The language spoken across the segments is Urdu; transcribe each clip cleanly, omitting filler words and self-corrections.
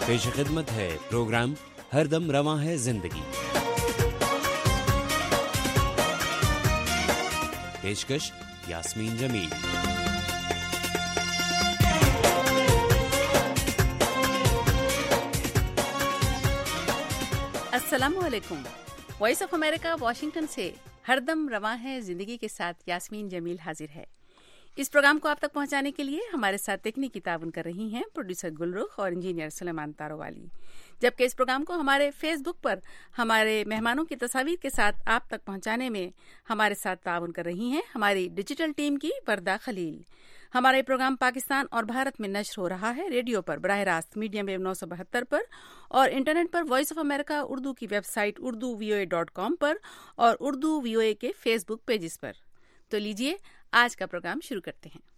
پیش خدمت ہے پروگرام ہر دم رواں ہے زندگی. پیشکش یاسمین جمیل. السلام علیکم. وائس آف امریکہ واشنگٹن سے ہر دم رواں ہے زندگی کے ساتھ یاسمین جمیل حاضر ہے. اس پروگرام کو آپ تک پہنچانے کے لیے ہمارے ساتھ تکنیکی تعاون کر رہی ہیں پروڈیوسر گلرخ اور انجینئر سلیمان تارووالی، جبکہ اس پروگرام کو ہمارے فیس بک پر ہمارے مہمانوں کی تصاویر کے ساتھ آپ تک پہنچانے میں ہمارے ساتھ تعاون کر رہی ہیں ہماری ڈیجیٹل ٹیم کی وردہ خلیل. ہمارا یہ پروگرام پاکستان اور بھارت میں نشر ہو رہا ہے ریڈیو پر براہ راست میڈیم ویو 972 پر اور انٹرنیٹ پر وائس آف امریکہ اردو کی ویب سائٹ urduvoa.com پر اور اردو VOA کے فیس بک پیجز پر. تو لیجئے آج کا پروگرام شروع کرتے ہیں.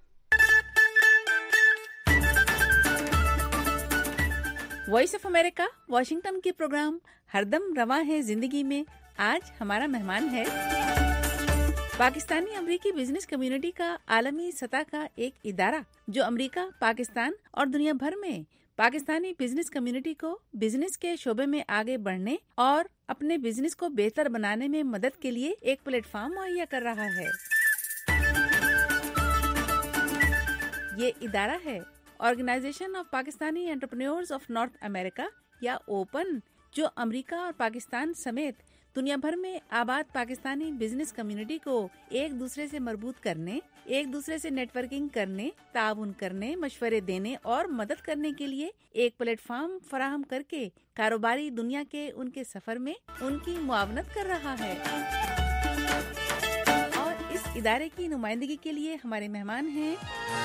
وائس آف امریکہ واشنگٹن کے پروگرام ہر دم رواں ہے زندگی میں آج ہمارا مہمان ہے پاکستانی امریکی بزنس کمیونٹی کا عالمی سطح کا ایک ادارہ جو امریکہ، پاکستان اور دنیا بھر میں پاکستانی بزنس کمیونٹی کو بزنس کے شعبے میں آگے بڑھنے اور اپنے بزنس کو بہتر بنانے میں مدد کے لیے ایک پلیٹ فارم مہیا کر رہا ہے. یہ ادارہ ہے organization of Pakistani entrepreneurs of North America یا اوپن، جو امریکہ اور پاکستان سمیت دنیا بھر میں آباد پاکستانی بزنس کمیونٹی کو ایک دوسرے سے مربوط کرنے، ایک دوسرے سے نیٹ ورکنگ کرنے، تعاون کرنے، مشورے دینے اور مدد کرنے کے لیے ایک پلیٹ فارم فراہم کر کے کاروباری دنیا کے ان کے سفر میں ان کی معاونت کر رہا ہے. اور اس ادارے کی نمائندگی کے لیے ہمارے مہمان ہیں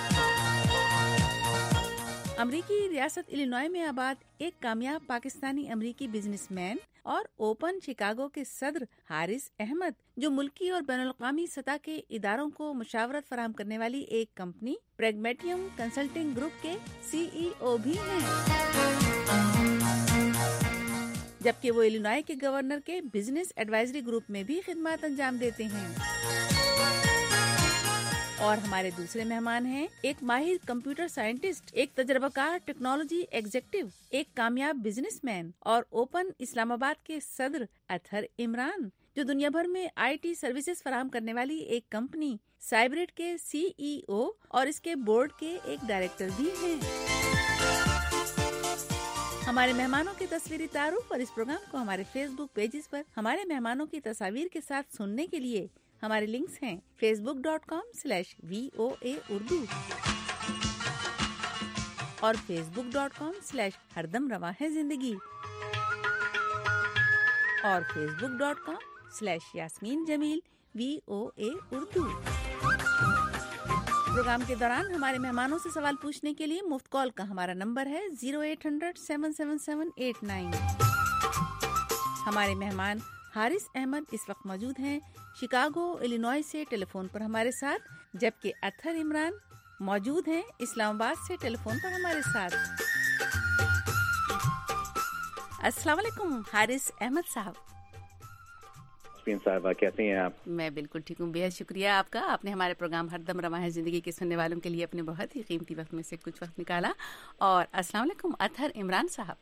امریکی ریاست الینوائے میں آباد ایک کامیاب پاکستانی امریکی بزنس مین اور اوپن شکاگو کے صدر حارث احمد، جو ملکی اور بین الاقوامی سطح کے اداروں کو مشاورت فراہم کرنے والی ایک کمپنی پریگمیٹیم کنسلٹنگ گروپ کے CEO بھی ہیں، جبکہ وہ الینوائے کے گورنر کے بزنس ایڈوائزری گروپ میں بھی خدمات انجام دیتے ہیں. اور ہمارے دوسرے مہمان ہیں ایک ماہر کمپیوٹر سائنٹسٹ، ایک تجربہ کار ٹیکنالوجی ایگزیکٹو، ایک کامیاب بزنس مین اور اوپن اسلام آباد کے صدر اطہر عمران، جو دنیا بھر میں IT سروسز فراہم کرنے والی ایک کمپنی سائبرٹ کے CEO اور اس کے بورڈ کے ایک ڈائریکٹر بھی ہیں. ہمارے مہمانوں کی تصویری تعارف اور اس پروگرام کو ہمارے فیس بک پیجز پر ہمارے مہمانوں کی تصاویر کے ساتھ سننے کے لیے ہمارے لنکس ہیں facebook.com/VOA اردو اور facebook.com/ہردم رواں ہے زندگی اور facebook.com/یاسمین جمیل VOA اردو. پروگرام کے دوران ہمارے مہمانوں سے سوال پوچھنے کے لیے مفت کال کا ہمارا نمبر ہے 0800-777-89. ہمارے مہمان حارث احمد اس وقت موجود ہیں شکاگو الینوائے سے ٹیلی فون پر ہمارے ساتھ، جبکہ اطہر عمران موجود ہیں اسلام آباد سے ٹیلی فون پر ہمارے ساتھ. السلام علیکم حارث احمد صاحب. صاحبہ کیسے ہیں آپ؟ میں بالکل ٹھیک ہوں. بہت شکریہ آپ کا، آپ نے ہمارے پروگرام ہر دم رواں ہے زندگی کے سننے والوں کے لیے اپنے بہت ہی قیمتی وقت میں سے کچھ وقت نکالا. اور السلام علیکم اطہر عمران صاحب.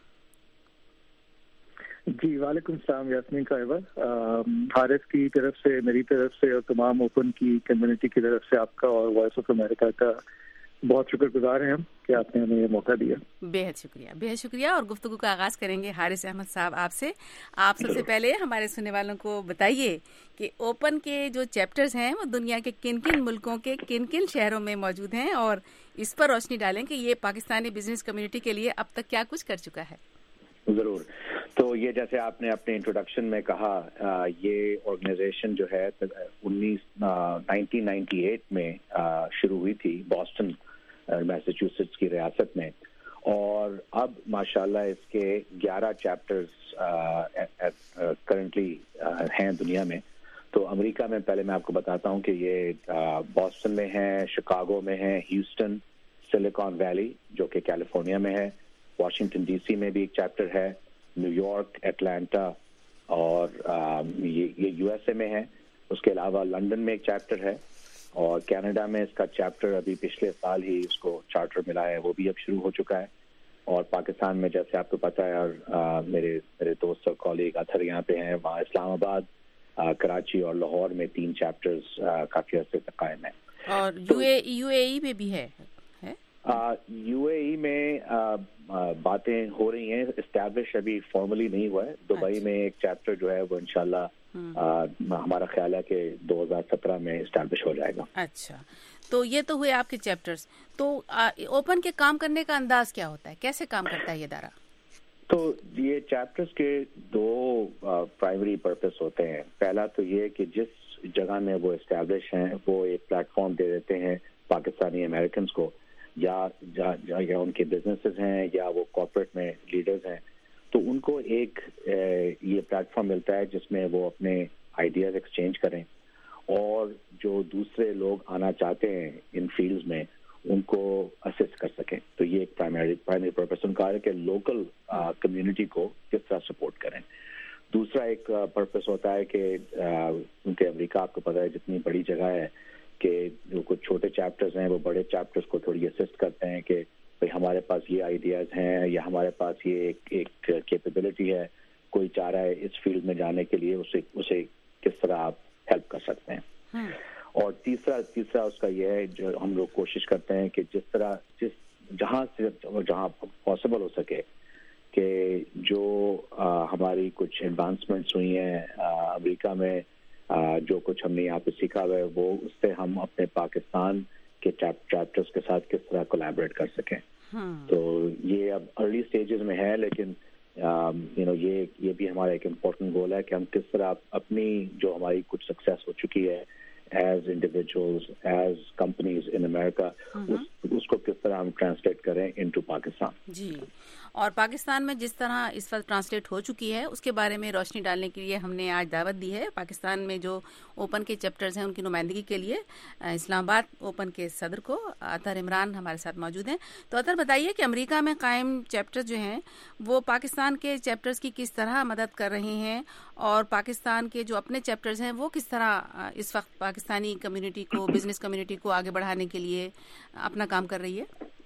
جی وعلیکم السلام یاسمین صاحبہ. حارث کی طرف سے، میری طرف سے اور تمام اوپن کی کمیونٹی کی طرف سے آپ کا اور وائس آف امریکہ کا بہت شکر گزار ہیں ہم کہ آپ نے ہمیں یہ موقع دیا. بہت شکریہ، بہت شکریہ. اور گفتگو کا آغاز کریں گے حارث احمد صاحب آپ سے. آپ سب سے پہلے ہمارے سننے والوں کو بتائیے کہ اوپن کے جو چیپٹرز ہیں وہ دنیا کے کن کن ملکوں کے کن کن شہروں میں موجود ہیں، اور اس پر روشنی ڈالیں کہ یہ پاکستانی بزنس کمیونٹی کے لیے اب تک کیا کچھ کر چکا ہے. ضرور. تو یہ جیسے آپ نے اپنے انٹروڈکشن میں کہا، یہ آرگنائزیشن جو ہے 1998 میں شروع ہوئی تھی بوسٹن میساچوسٹس کی ریاست میں، اور اب ماشاءاللہ اس کے 11 چیپٹرز کرنٹلی ہیں دنیا میں. تو امریکہ میں پہلے میں آپ کو بتاتا ہوں کہ یہ بوسٹن میں ہے، شکاگو میں ہے، ہیوسٹن، سلیکان ویلی جو کہ کیلیفورنیا میں ہے، واشنگٹن DC میں بھی ایک چیپٹر ہے، نیو یارک، ایٹلانٹا اور یہ USA میں ہے. اس کے علاوہ لندن میں ایک چیپٹر ہے، اور کینیڈا میں اس کا چیپٹر ابھی پچھلے سال ہی اس کو چارٹر ملا ہے، وہ بھی اب شروع ہو چکا ہے. اور پاکستان میں جیسے آپ کو پتہ ہے، اور میرے دوست اور کالیگ اطہر یہاں پہ ہیں، وہاں اسلام آباد، کراچی اور لاہور میں 3 چیپٹرز کافی عرصے سے قائم ہیں. اور یو اے ای میں بھی ہے. یو اے ای میں باتیں ہو رہی ہیں، اسٹیبلش ابھی فارملی نہیں ہوا ہے. دبئی میں ایک چیپٹر جو ہے وہ انشاءاللہ ہمارا خیال ہے کہ 2017 میں اسٹیبلش ہو جائے گا. اچھا، تو یہ تو ہوئے آپ کے چیپٹرز. تو اوپن کے کام کرنے کا انداز کیا ہوتا ہے، کیسے کام کرتا ہے یہ ادارہ؟ تو یہ چیپٹرز کے 2 پرائمری پرپس ہوتے ہیں. پہلا تو یہ کہ جس جگہ میں وہ اسٹیبلش ہیں وہ ایک پلیٹ فارم دے دیتے ہیں پاکستانی امریکنز کو، یا ان کے بزنسز ہیں یا وہ کارپوریٹ میں لیڈرز ہیں، تو ان کو ایک یہ پلیٹ فارم ملتا ہے جس میں وہ اپنے آئیڈیاز ایکسچینج کریں، اور جو دوسرے لوگ آنا چاہتے ہیں ان فیلڈز میں ان کو اسسٹ کر سکیں. تو یہ ایک پرائمری پرپس ان کا ہے کہ لوکل کمیونٹی کو کس طرح سپورٹ کریں. دوسرا ایک پرپس ہوتا ہے کہ کیونکہ امریکہ آپ کو پتہ ہے جتنی بڑی جگہ ہے کہ جو کچھ چھوٹے چیپٹرز ہیں وہ بڑے چیپٹرز کو تھوڑی اسسٹ کرتے ہیں کہ بھئی ہمارے پاس یہ آئیڈیاز ہیں یا ہمارے پاس یہ ایک کیپیبلٹی ہے، کوئی چاہ رہا ہے اس فیلڈ میں جانے کے لیے، اسے کس طرح آپ ہیلپ کر سکتے ہیں. اور تیسرا اس کا یہ ہے جو ہم لوگ کوشش کرتے ہیں کہ جہاں پاسبل ہو سکے کہ جو ہماری کچھ ایڈوانسمنٹس ہوئی ہیں امریکہ میں، جو کچھ ہم نے یہاں پہ سیکھا ہوا ہے، وہ اس سے ہم اپنے پاکستان کے چیپٹرز کے ساتھ کس طرح کولیبریٹ کر سکیں. تو یہ اب ارلی سٹیجز میں ہے، لیکن یہ بھی ہمارا ایک امپورٹنٹ گول ہے کہ ہم کس طرح اپنی جو ہماری کچھ سکسیس ہو چکی ہے as individuals, as companies in America, اس کو کس طرح ہم ٹرانسلیٹ کریں انٹو پاکستان. جی، اور پاکستان میں جس طرح اس وقت ٹرانسلیٹ ہو چکی ہے اس کے بارے میں روشنی ڈالنے کے لیے ہم نے آج دعوت دی ہے. پاکستان میں جو اوپن کے چیپٹرز ہیں ان کی نمائندگی کے لیے اسلام آباد اوپن کے صدر کو اطہر عمران ہمارے ساتھ موجود ہیں. تو اطہر بتائیے کہ امریکہ میں قائم چیپٹر جو ہیں وہ پاکستان کے چیپٹرز کی کس طرح مدد کر رہے ہیں، اور پاکستان کے جو اپنے چیپٹرز ہیں وہ کس طرح اس وقت پاکستانی کمیونٹی کو، بزنس کمیونٹی کو آگے بڑھانے کے لیے اپنا کام کر رہی ہے؟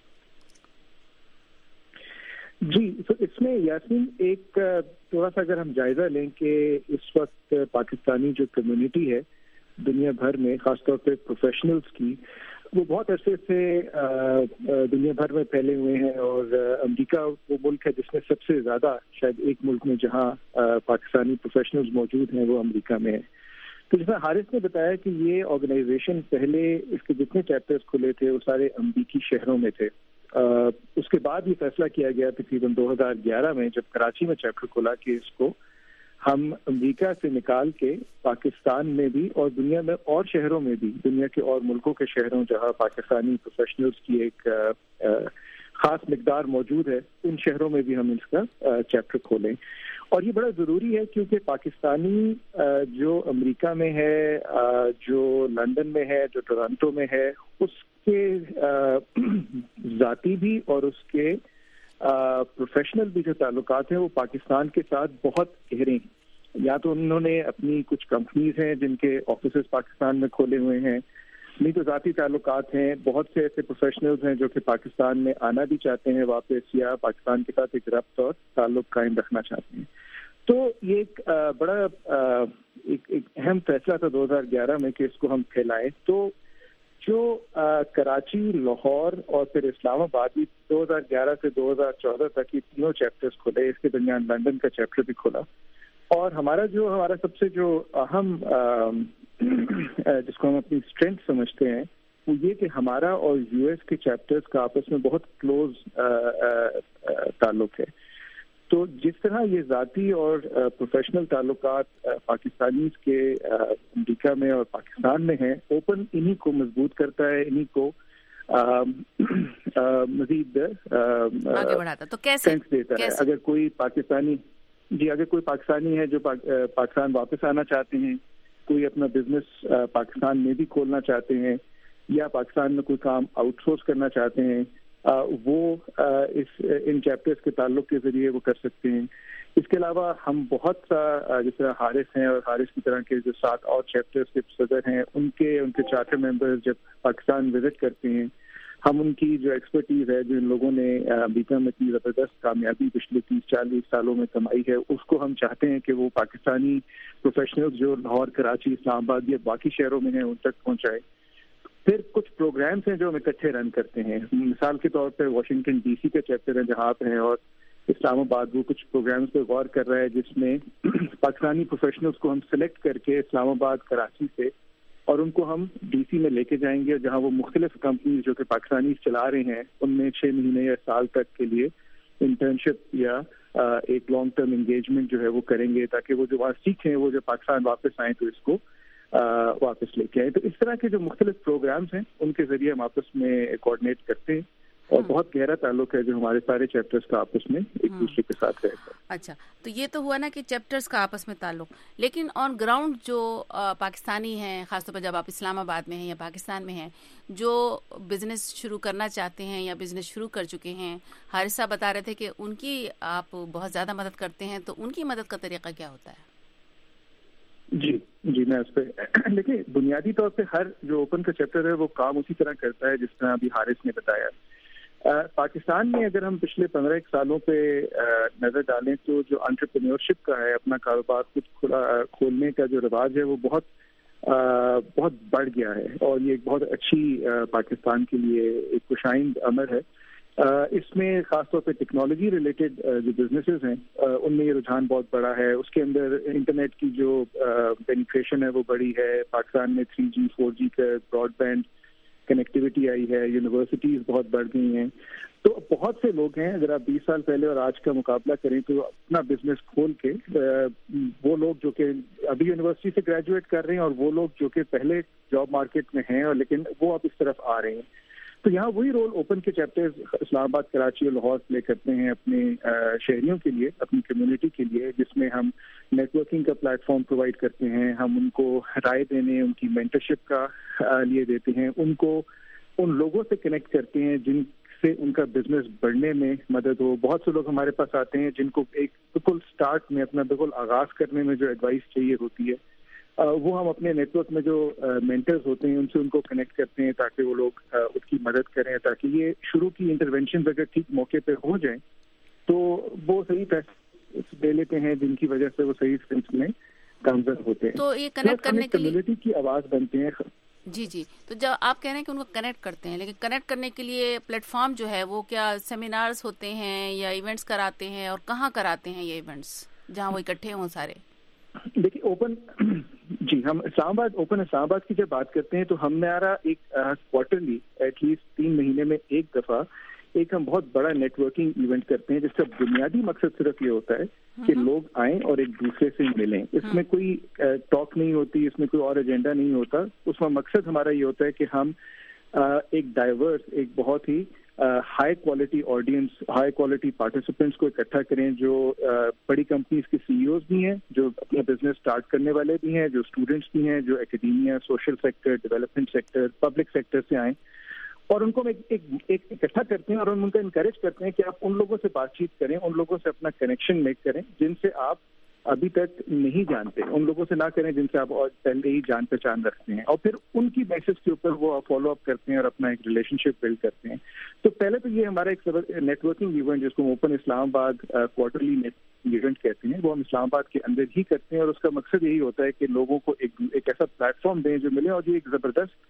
جی، تو اس میں یاسمین ایک تھوڑا سا اگر ہم جائزہ لیں کہ اس وقت پاکستانی جو کمیونٹی ہے دنیا بھر میں، خاص طور پہ پروفیشنلز کی، وہ بہت عرصے سے دنیا بھر میں پھیلے ہوئے ہیں، اور امریکہ وہ ملک ہے جس میں سب سے زیادہ، شاید ایک ملک میں جہاں پاکستانی پروفیشنلز موجود ہیں وہ امریکہ میں ہے. تو جیسا حارث نے بتایا کہ یہ آرگنائزیشن پہلے اس کے جتنے چیپٹرز کھلے تھے وہ سارے امریکی شہروں میں تھے. اس کے بعد یہ فیصلہ کیا گیا تقریباً 2011 میں جب کراچی میں چیپٹر کھلا کہ اس کو ہم امریکہ سے نکال کے پاکستان میں بھی اور دنیا میں اور شہروں میں بھی، دنیا کے اور ملکوں کے شہروں جہاں پاکستانی پروفیشنلز کی ایک خاص مقدار موجود ہے، ان شہروں میں بھی ہم اس کا چیپٹر کھولیں. اور یہ بڑا ضروری ہے کیونکہ پاکستانی جو امریکہ میں ہے، جو لندن میں ہے، جو ٹورانٹو میں ہے، اس کے ذاتی بھی اور اس کے پروفیشنل بھی جو تعلقات ہیں وہ پاکستان کے ساتھ بہت گہرے ہیں. یا تو انہوں نے اپنی کچھ کمپنیز ہیں جن کے آفیسز پاکستان میں کھولے ہوئے ہیں، نہیں تو ذاتی تعلقات ہیں. بہت سے ایسے پروفیشنلز ہیں جو کہ پاکستان میں آنا بھی چاہتے ہیں واپس، یا پاکستان کے ساتھ ایک ربط اور تعلق قائم رکھنا چاہتے ہیں. تو یہ ایک بڑا ایک اہم فیصلہ تھا 2011 میں کہ اس کو ہم پھیلائیں. تو جو کراچی، لاہور اور پھر اسلام آباد بھی 2011 سے 2014 تک یہ تینوں چیپٹرز کھلے. اس کے درمیان لندن کا چیپٹر بھی کھلا. اور ہمارا سب سے جو اہم جس کو ہم اپنی اسٹرینتھ سمجھتے ہیں وہ یہ کہ ہمارا اور یو ایس کے چیپٹرز کا آپس میں بہت کلوز تعلق ہے. تو جس طرح یہ ذاتی اور پروفیشنل تعلقات پاکستانی کے امریکہ میں اور پاکستان میں ہیں، اوپن انہی کو مضبوط کرتا ہے، انہی کو مزید آگے بڑھاتا. تو کیسے دیتا ہے. اگر کوئی پاکستانی ہے جو پاکستان واپس آنا چاہتے ہیں، کوئی اپنا بزنس پاکستان میں بھی کھولنا چاہتے ہیں، یا پاکستان میں کوئی کام آؤٹ سورس کرنا چاہتے ہیں، وہ ان چیپٹرز کے تعلق کے ذریعے وہ کر سکتے ہیں. اس کے علاوہ ہم بہت سا جس طرح حارث ہیں اور حارث کی طرح کے جو 7 اور چیپٹرز کے صدر ہیں، ان کے چارٹر ممبرز جب پاکستان وزٹ کرتے ہیں ہم ان کی جو ایکسپرٹیز ہے، جو ان لوگوں نے امریکہ میں اتنی زبردست کامیابی پچھلے 30-40 سالوں میں کمائی ہے، اس کو ہم چاہتے ہیں کہ وہ پاکستانی پروفیشنلز جو لاہور، کراچی، اسلام آباد یا باقی شہروں میں ہیں ان تک پہنچائے. پھر کچھ پروگرامز ہیں جو ہم اکٹھے رن کرتے ہیں. مثال کے طور پہ واشنگٹن ڈی سی کا چیپٹر ہے جہاں آپ ہیں، اور اسلام آباد وہ کچھ پروگرامز پہ غور کر رہا ہے جس میں پاکستانی پروفیشنلز کو ہم سلیکٹ کر کے اسلام آباد، کراچی سے، اور ان کو ہم ڈی سی میں لے کے جائیں گے، جہاں وہ مختلف کمپنیز جو کہ پاکستانی چلا رہے ہیں ان میں 6 مہینے یا سال تک کے لیے انٹرنشپ یا ایک لانگ ٹرم انگیجمنٹ جو ہے وہ کریں گے، تاکہ وہ جو وہاں سیکھیں وہ جب پاکستان واپس آئیں تو اس کو واپس لے کے آئیں. تو اس طرح کے جو مختلف پروگرامز ہیں ان کے ذریعے ہم آپس میں کوآرڈینیٹ کرتے ہیں، اور بہت گہرا تعلق ہے جو ہمارے سارے چیپٹرز کا آپس میں ایک دوسرے کے ساتھ رہتا ہے. اچھا، تو یہ تو ہوا نا کہ چیپٹرز کا آپس میں تعلق، لیکن آن گراؤنڈ جو پاکستانی ہیں، خاص طور پر جب آپ اسلام آباد میں ہیں یا پاکستان میں ہیں، جو بزنس شروع کرنا چاہتے ہیں یا بزنس شروع کر چکے ہیں، حارث صاحب بتا رہے تھے کہ ان کی آپ بہت زیادہ مدد کرتے ہیں، تو ان کی مدد کا طریقہ کیا ہوتا ہے؟ جی میں اس پہ دیکھیے، بنیادی طور پہ ہر جو اوپن کا چیپٹر ہے وہ کام اسی طرح کرتا ہے جس طرح ابھی حارث نے بتایا. پاکستان میں اگر ہم پچھلے 15 سالوں پہ نظر ڈالیں تو جو انٹرپرینیورشپ کا ہے، اپنا کاروبار خود کھولنے کا جو رواج ہے وہ بہت بڑھ گیا ہے، اور یہ ایک بہت اچھی پاکستان کے لیے ایک خوشائند امر ہے. اس میں خاص طور پہ ٹیکنالوجی ریلیٹڈ جو بزنسز ہیں ان میں یہ رجحان بہت بڑا ہے. اس کے اندر انٹرنیٹ کی جو پینیٹریشن ہے وہ بڑی ہے. پاکستان میں 3G 4G کا براڈ بینڈ کنیکٹیوٹی آئی ہے، یونیورسٹیز بہت بڑھ گئی ہیں. تو بہت سے لوگ ہیں، اگر آپ 20 سال پہلے اور آج کا مقابلہ کریں تو اپنا بزنس کھول کے وہ لوگ جو کہ ابھی یونیورسٹی سے گریجویٹ کر رہے ہیں، اور وہ لوگ جو کہ پہلے جاب مارکیٹ میں ہیں اور لیکن وہ اب اس طرف آ رہے ہیں. تو یہاں وہی رول اوپن کے چیپٹرز اسلام آباد، کراچی اور لاہور پلے کرتے ہیں اپنے شہریوں کے لیے، اپنی کمیونٹی کے لیے، جس میں ہم نیٹ ورکنگ کا پلیٹ فارم پرووائڈ کرتے ہیں. ہم ان کو رائے دینے، ان کی مینٹرشپ کا لیے دیتے ہیں، ان کو ان لوگوں سے کنیکٹ کرتے ہیں جن سے ان کا بزنس بڑھنے میں مدد ہو. بہت سے لوگ ہمارے پاس آتے ہیں جن کو ایک بالکل سٹارٹ میں، اپنا بالکل آغاز کرنے میں جو ایڈوائس چاہیے ہوتی ہے، وہ ہم اپنے نیٹ ورک میں جو مینٹرز ہوتے ہیں ان سے ان کو کنیکٹ کرتے ہیں تاکہ وہ لوگ اس کی مدد کریں، تاکہ یہ شروع کی انٹرونشنز اگر ٹھیک موقع پہ ہو جائیں تو وہ صحیح پیسے دے لیتے ہیں جن کی وجہ سے وہ صحیح سلسلے میں کامیاب ہوتے ہیں. تو یہ کنیکٹ کرنے کے لیے کمیونٹی کی آواز بنتے ہیں. جی تو جب آپ کہہ رہے ہیں کہ ان کو کنیکٹ کرتے ہیں، لیکن کنیکٹ کرنے کے لیے پلیٹ فارم جو ہے وہ کیا سیمینارز ہوتے ہیں یا ایونٹس کراتے ہیں، اور کہاں کراتے ہیں یہ ایونٹس جہاں وہ اکٹھے ہوں سارے؟ دیکھیے ہم اسلام آباد اوپن اسلام آباد کی جب بات کرتے ہیں تو ہمارا ایک کوارٹرلی ایٹ لیسٹ 3 مہینے میں ایک دفعہ ایک ہم بہت بڑا نیٹ ورکنگ ایونٹ کرتے ہیں، جس کا بنیادی مقصد صرف یہ ہوتا ہے کہ لوگ آئیں اور ایک دوسرے سے ملیں. اس میں کوئی ٹاک نہیں ہوتی، اس میں کوئی اور ایجنڈا نہیں ہوتا. اس میں مقصد ہمارا یہ ہوتا ہے کہ ہم ایک ڈائیورس، ایک بہت ہی high quality audience, high quality participants کو اکٹھا کریں، جو بڑی کمپنیز کے CEOs بھی ہیں، جو اپنا بزنس سٹارٹ کرنے والے بھی ہیں، جو اسٹوڈنٹس بھی ہیں، جو academia, social sector, development sector, public sector سے آئیں، اور ان کو ایک اکٹھا کرتے ہیں اور ان کو انکریج کرتے ہیں کہ آپ ان لوگوں سے بات چیت کریں، ان لوگوں سے اپنا کنیکشن میک کریں جن سے آپ ابھی تک نہیں جانتے، ان لوگوں سے نہ کریں جن سے آپ پہلے ہی جان پہچان رکھتے ہیں، اور پھر ان کی بیسس کے اوپر وہ فالو اپ کرتے ہیں اور اپنا ایک ریلیشن شپ بلڈ کرتے ہیں. تو پہلے تو یہ ہمارا ایک نیٹ ورکنگ ایونٹ جس کو اوپن اسلام آباد کوارٹرلی ایونٹ کہتے ہیں، وہ ہم اسلام آباد کے اندر ہی کرتے ہیں، اور اس کا مقصد یہی ہوتا ہے کہ لوگوں کو ایک ایسا پلیٹ فارم دیں جو ملے. اور یہ ایک زبردست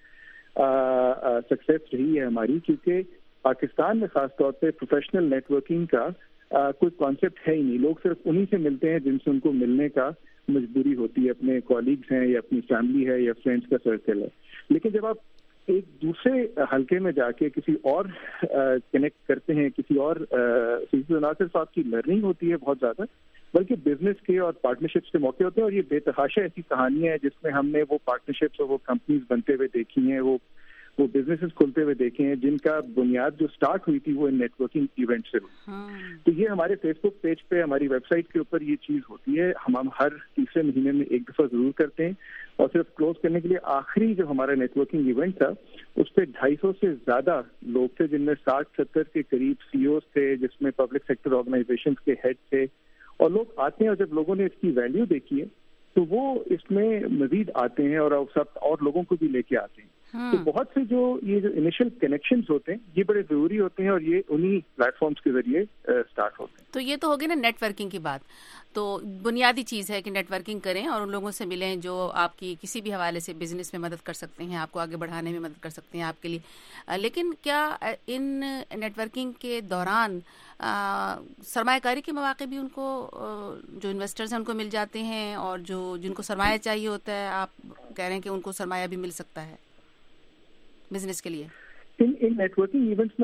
سکسیس رہی ہے ہماری، کیونکہ پاکستان میں خاص طور پہ پروفیشنل نیٹ ورکنگ کا کوئی کانسیپٹ ہے ہی نہیں. لوگ صرف انہی سے ملتے ہیں جن سے ان کو ملنے کا مجبوری ہوتی ہے، اپنے کولیگز ہیں یا اپنی فیملی ہے یا فرینڈس کا سرکل ہے. لیکن جب آپ ایک دوسرے حلقے میں جا کے کسی اور کنیکٹ کرتے ہیں، کسی اور نہ صرف آپ کی لرننگ ہوتی ہے بہت زیادہ، بلکہ بزنس کے اور پارٹنرشپس کے موقع ہوتے ہیں. اور یہ بے تحاشا ایسی کہانیاں ہیں جس میں ہم نے وہ پارٹنرشپس اور وہ کمپنیز بنتے ہوئے دیکھی ہیں، وہ بزنسز کھلتے ہوئے دیکھے ہیں جن کا بنیاد جو سٹارٹ ہوئی تھی وہ نیٹ ورکنگ ایونٹ سے ہوئی. تو یہ ہمارے فیس بک پیج پہ، ہماری ویب سائٹ کے اوپر یہ چیز ہوتی ہے. ہم ہر تیسرے مہینے میں ایک دفعہ ضرور کرتے ہیں. اور صرف کلوز کرنے کے لیے آخری جو ہمارا نیٹ ورکنگ ایونٹ تھا اس پہ 250 سے زیادہ لوگ تھے، جن میں 60-70 کے قریب CEOs تھے، جس میں پبلک سیکٹر آرگنائزیشن کے ہیڈ تھے. اور لوگ آتے ہیں اور جب لوگوں نے اس کی ویلیو دیکھی ہے تو وہ اس میں مزید آتے ہیں اور سب اور لوگوں کو بھی لے کے آتے ہیں. تو بہت سے جو انیشل کنیکشنز ہوتے ہیں یہ بڑے ضروری ہوتے ہیں اور یہ انہی پلیٹ فارمز کے ذریعے سٹارٹ ہوتے ہیں. تو یہ تو ہوگی نا نیٹ ورکنگ کی بات. تو بنیادی چیز ہے کہ نیٹ ورکنگ کریں اور ان لوگوں سے ملیں جو آپ کی کسی بھی حوالے سے بزنس میں مدد کر سکتے ہیں, آپ کو آگے بڑھانے میں مدد کر سکتے ہیں آپ کے لیے. لیکن کیا ان نیٹ ورکنگ کے دوران سرمایہ کاری کے مواقع بھی ان کو, جو انویسٹرز ہیں ان کو مل جاتے ہیں, اور جن کو سرمایہ چاہیے ہوتا ہے آپ کہہ رہے ہیں کہ ان کو سرمایہ بھی مل سکتا ہے بزنس کے لیے؟ ان نیٹ ورکنگ ایونٹس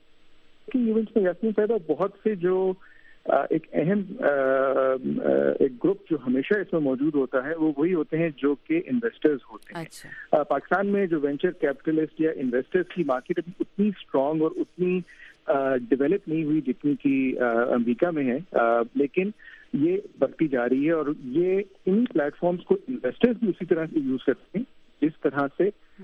میں یاسمین صاحبہ بہت سے جو ایک اہم ایک گروپ جو ہمیشہ اس میں موجود ہوتا ہے وہ وہی ہوتے ہیں جو کہ انویسٹرز ہوتے ہیں. اچھا. پاکستان میں جو وینچر کیپٹلسٹ یا انویسٹرز کی مارکیٹ ابھی اتنی اسٹرانگ اور اتنی ڈیولپ نہیں ہوئی جتنی کہ امریکہ میں ہے, لیکن یہ بڑھتی جا رہی ہے, اور یہ انہی پلیٹ فارمز کو انویسٹرز بھی اسی طرح سے یوز کرتے ہیں جس طرح سے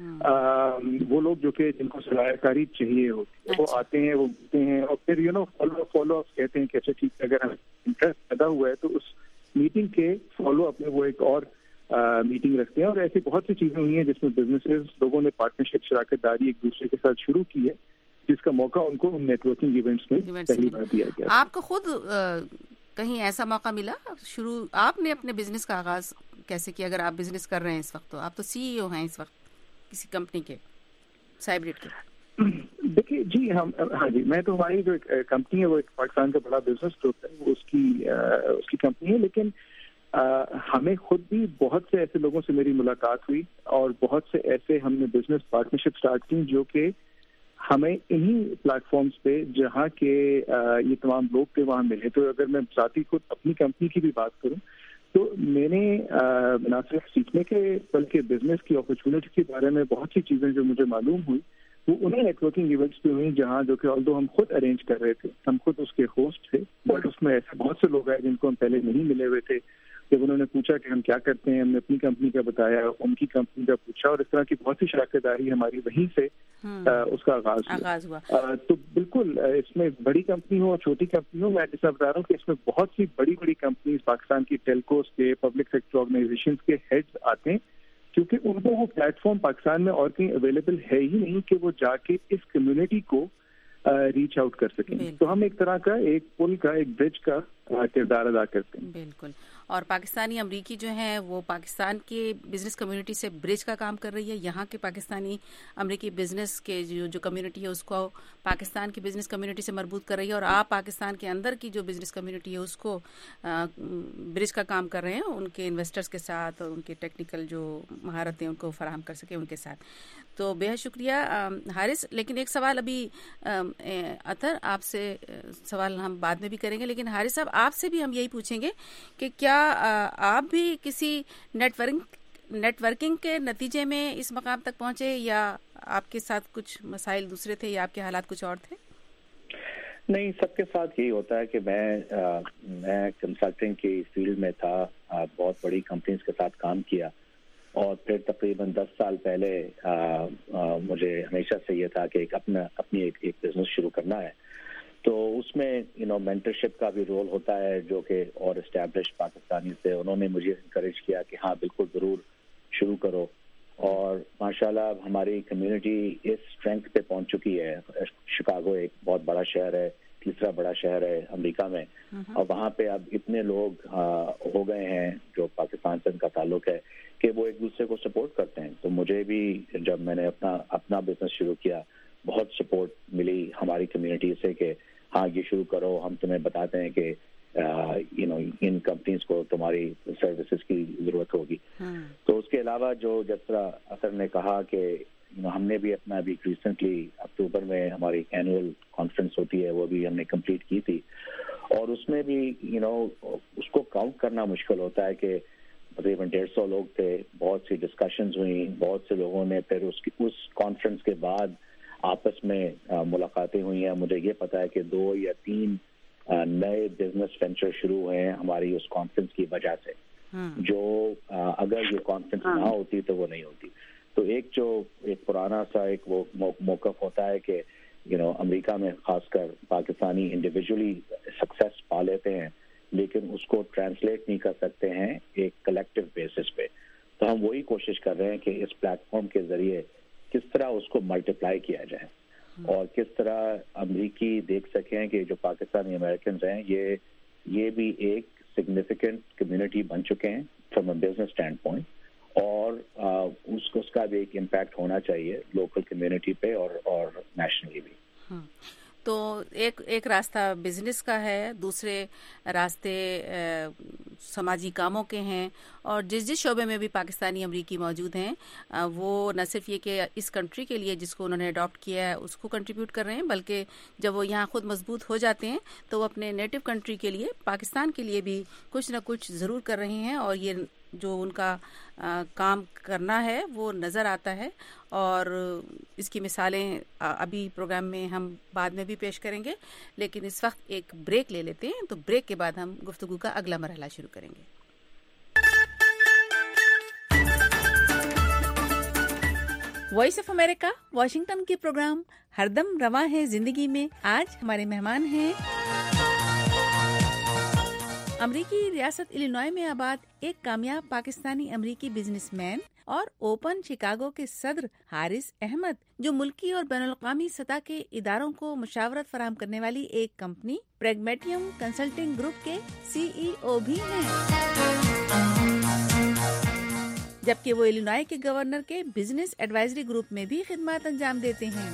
وہ لوگ جو کہ جن کو سرمایہ کاری چاہیے ہوتی ہے وہ آتے ہیں, وہ ملتے ہیں, اور پھر فالو اپ کہتے ہیں کہ اچھا ٹھیک ہے, اگر ہمیں انٹرسٹ پیدا ہوا ہے تو اس میٹنگ کے فالو اپ میں وہ ایک اور میٹنگ رکھتے ہیں. اور ایسی بہت سی چیزیں ہوئی ہیں جس میں بزنسز لوگوں نے پارٹنرشپ شراکت داری ایک دوسرے کے ساتھ شروع کی ہے, جس کا موقع ان کو نیٹ ورکنگ ایونٹس میں پہلی بار دیا گیا. آپ کو خود کہیں ایسا موقع ملا شروع, آپ نے اپنے بزنس کا آغاز کیسے کیا؟ اگر آپ بزنس کر رہے ہیں اس وقت, تو آپ تو CEO ہیں اس وقت کسی کمپنی کے, سائبرٹ کے. دیکھیے جی, ہاں جی, میں تو ہماری جو کمپنی ہے وہ ایک پاکستان کا بڑا بزنس گروپ ہے, وہ اس کی کمپنی ہے, لیکن ہمیں خود بھی بہت سے ایسے لوگوں سے میری ملاقات ہوئی اور بہت سے ایسے ہم نے بزنس پارٹنرشپ سٹارٹ کی جو کہ ہمیں انہی پلیٹ فارمز پہ جہاں کے یہ تمام لوگ تھے وہاں ملے. تو اگر میں ذاتی خود اپنی کمپنی کی بھی بات کروں تو میں نے نہ صرف سیکھنے کے بلکہ بزنس کی اپرچونٹی کے بارے میں بہت سی چیزیں جو مجھے معلوم ہوئی وہ انہیں نیٹ ورکنگ ایونٹس پہ ہوئی, جہاں جو کہ آلدو ہم خود ارینج کر رہے تھے, ہم خود اس کے ہوسٹ تھے, بٹ اس میں ایسے بہت سے لوگ آئے جن کو ہم پہلے نہیں ملے ہوئے تھے. جب انہوں نے پوچھا کہ ہم کیا کرتے ہیں, ہم نے اپنی کمپنی کا بتایا, ان کی کمپنی کا پوچھا, اور اس طرح کی بہت سی شراکت داری ہماری وہیں سے اس کا آغاز ہوا. تو بالکل اس میں بڑی کمپنی ہو اور چھوٹی کمپنی ہو, میں جیسا بتا رہا ہوں کہ اس میں بہت سی بڑی بڑی کمپنیز پاکستان کی ٹیلکوز کے, پبلک سیکٹر آرگنائزیشنز کے ہیڈز آتے ہیں, کیونکہ ان کو وہ پلیٹ فارم پاکستان میں اور کہیں اویلیبل ہے ہی نہیں کہ وہ جا کے اس کمیونٹی کو ریچ آؤٹ کر سکیں. تو ہم ایک طرح کا ایک پل کا, ایک برج کا کردار ادا کرتے ہیں. بالکل. اور پاکستانی امریکی جو ہیں وہ پاکستان کے بزنس کمیونٹی سے برج کا کام کر رہی ہے. یہاں کے پاکستانی امریکی بزنس کے جو کمیونٹی ہے اس کو پاکستان کی بزنس کمیونٹی سے مربوط کر رہی ہے, اور آپ پاکستان کے اندر کی جو بزنس کمیونٹی ہے اس کو برج کا کام کر رہے ہیں ان کے انویسٹرز کے ساتھ, اور ان کے ٹیکنیکل جو مہارتیں ان کو فراہم کر سکیں ان کے ساتھ. تو بے حد شکریہ حارث. لیکن ایک سوال ابھی اطہر آپ سے سوال ہم بعد میں بھی کریں گے, لیکن حارث صاحب آپ سے بھی ہم یہی پوچھیں گے کہ کیا آپ بھی کسی نیٹ ورکنگ کے نتیجے میں اس مقام تک پہنچے, یا آپ کے ساتھ کچھ مسائل دوسرے تھے, یا آپ کے حالات کچھ اور تھے؟ نہیں, سب کے ساتھ یہی ہوتا ہے کہ میں کنسلٹنگ کی فیلڈ میں تھا, بہت بڑی کمپنیز کے ساتھ کام کیا, اور پھر تقریباً 10 سال پہلے مجھے ہمیشہ سے یہ تھا کہ اپنی ایک بزنس شروع کرنا ہے. تو اس میں مینٹرشپ کا بھی رول ہوتا ہے, جو کہ اور اسٹیبلش پاکستانی تھے, انہوں نے مجھے انکریج کیا کہ ہاں بالکل ضرور شروع کرو. اور ماشاءاللہ ہماری کمیونٹی اس اسٹرینتھ پہ پہنچ چکی ہے. شکاگو ایک بہت بڑا شہر ہے, تیسرا بڑا شہر ہے امریکہ میں, اور وہاں پہ اب اتنے لوگ ہو گئے ہیں جو پاکستان سے ان کا تعلق ہے کہ وہ ایک دوسرے کو سپورٹ کرتے ہیں. تو مجھے بھی جب میں نے اپنا بزنس شروع کیا بہت سپورٹ ملی ہماری کمیونٹی سے کہ ہاں یہ شروع کرو, ہم تمہیں بتاتے ہیں کہ ان کمپنیز کو تمہاری سروسز کی ضرورت ہوگی. تو اس کے علاوہ جو جس طرح اطہر نے کہا کہ ہم نے بھی اپنا ابھی ریسنٹلی اکتوبر میں ہماری اینول کانفرنس ہوتی ہے وہ بھی ہم نے کمپلیٹ کی تھی, اور اس میں بھی اس کو کاؤنٹ کرنا مشکل ہوتا ہے کہ تقریباً 150 لوگ تھے, بہت سی ڈسکشنز ہوئیں, بہت سے لوگوں نے پھر اس کانفرنس کے بعد آپس میں ملاقاتیں ہوئی ہیں. مجھے یہ پتا ہے کہ 2 یا 3 نئے بزنس وینچر شروع ہوئے ہیں ہماری اس کانفرنس کی وجہ سے, جو اگر یہ کانفرنس نہ ہوتی تو وہ نہیں ہوتی. تو ایک پرانا سا ایک وہ موقف ہوتا ہے کہ امریکہ میں خاص کر پاکستانی انڈیویجولی سکسیس پا لیتے ہیں لیکن اس کو ٹرانسلیٹ نہیں کر سکتے ہیں ایک کلیکٹیو بیسس پہ. تو ہم وہی کوشش کر رہے ہیں کہ اس پلیٹ فارم کے ذریعے کس طرح اس کو ملٹیپلائی کیا جائے اور کس طرح امریکی دیکھ سکیں کہ جو پاکستانی امریکنز ہیں یہ بھی ایک سگنیفیکنٹ کمیونٹی بن چکے ہیں from a business standpoint, اور اس کا بھی ایک امپیکٹ ہونا چاہیے لوکل کمیونٹی پہ اور نیشنلی بھی. تو ایک راستہ بزنس کا ہے، دوسرے راستے سماجی کاموں کے ہیں، اور جس شعبے میں بھی پاکستانی امریکی موجود ہیں وہ نہ صرف یہ کہ اس کنٹری کے لیے جس کو انہوں نے اڈاپٹ کیا ہے اس کو کنٹریبیوٹ کر رہے ہیں، بلکہ جب وہ یہاں خود مضبوط ہو جاتے ہیں تو وہ اپنے نیٹو کنٹری کے لیے، پاکستان کے لیے بھی کچھ نہ کچھ ضرور کر رہے ہیں، اور یہ جو ان کا کام کرنا ہے وہ نظر آتا ہے. اور اس کی مثالیں ابھی پروگرام میں ہم بعد میں بھی پیش کریں گے، لیکن اس وقت ایک بریک لے لیتے ہیں. تو بریک کے بعد ہم گفتگو کا اگلا مرحلہ شروع کریں گے. وائس آف امریکہ واشنگٹن کے پروگرام ہر دم رواں ہے زندگی میں آج ہمارے مہمان ہیں امریکی ریاست الینوائے میں آباد ایک کامیاب پاکستانی امریکی بزنس مین اور اوپن شکاگو کے صدر حارث احمد، جو ملکی اور بین الاقوامی سطح کے اداروں کو مشاورت فراہم کرنے والی ایک کمپنی پریگمیٹیم کنسلٹنگ گروپ کے CEO بھی ہیں، جبکہ وہ الینوائے کے گورنر کے بزنس ایڈوائزری گروپ میں بھی خدمات انجام دیتے ہیں.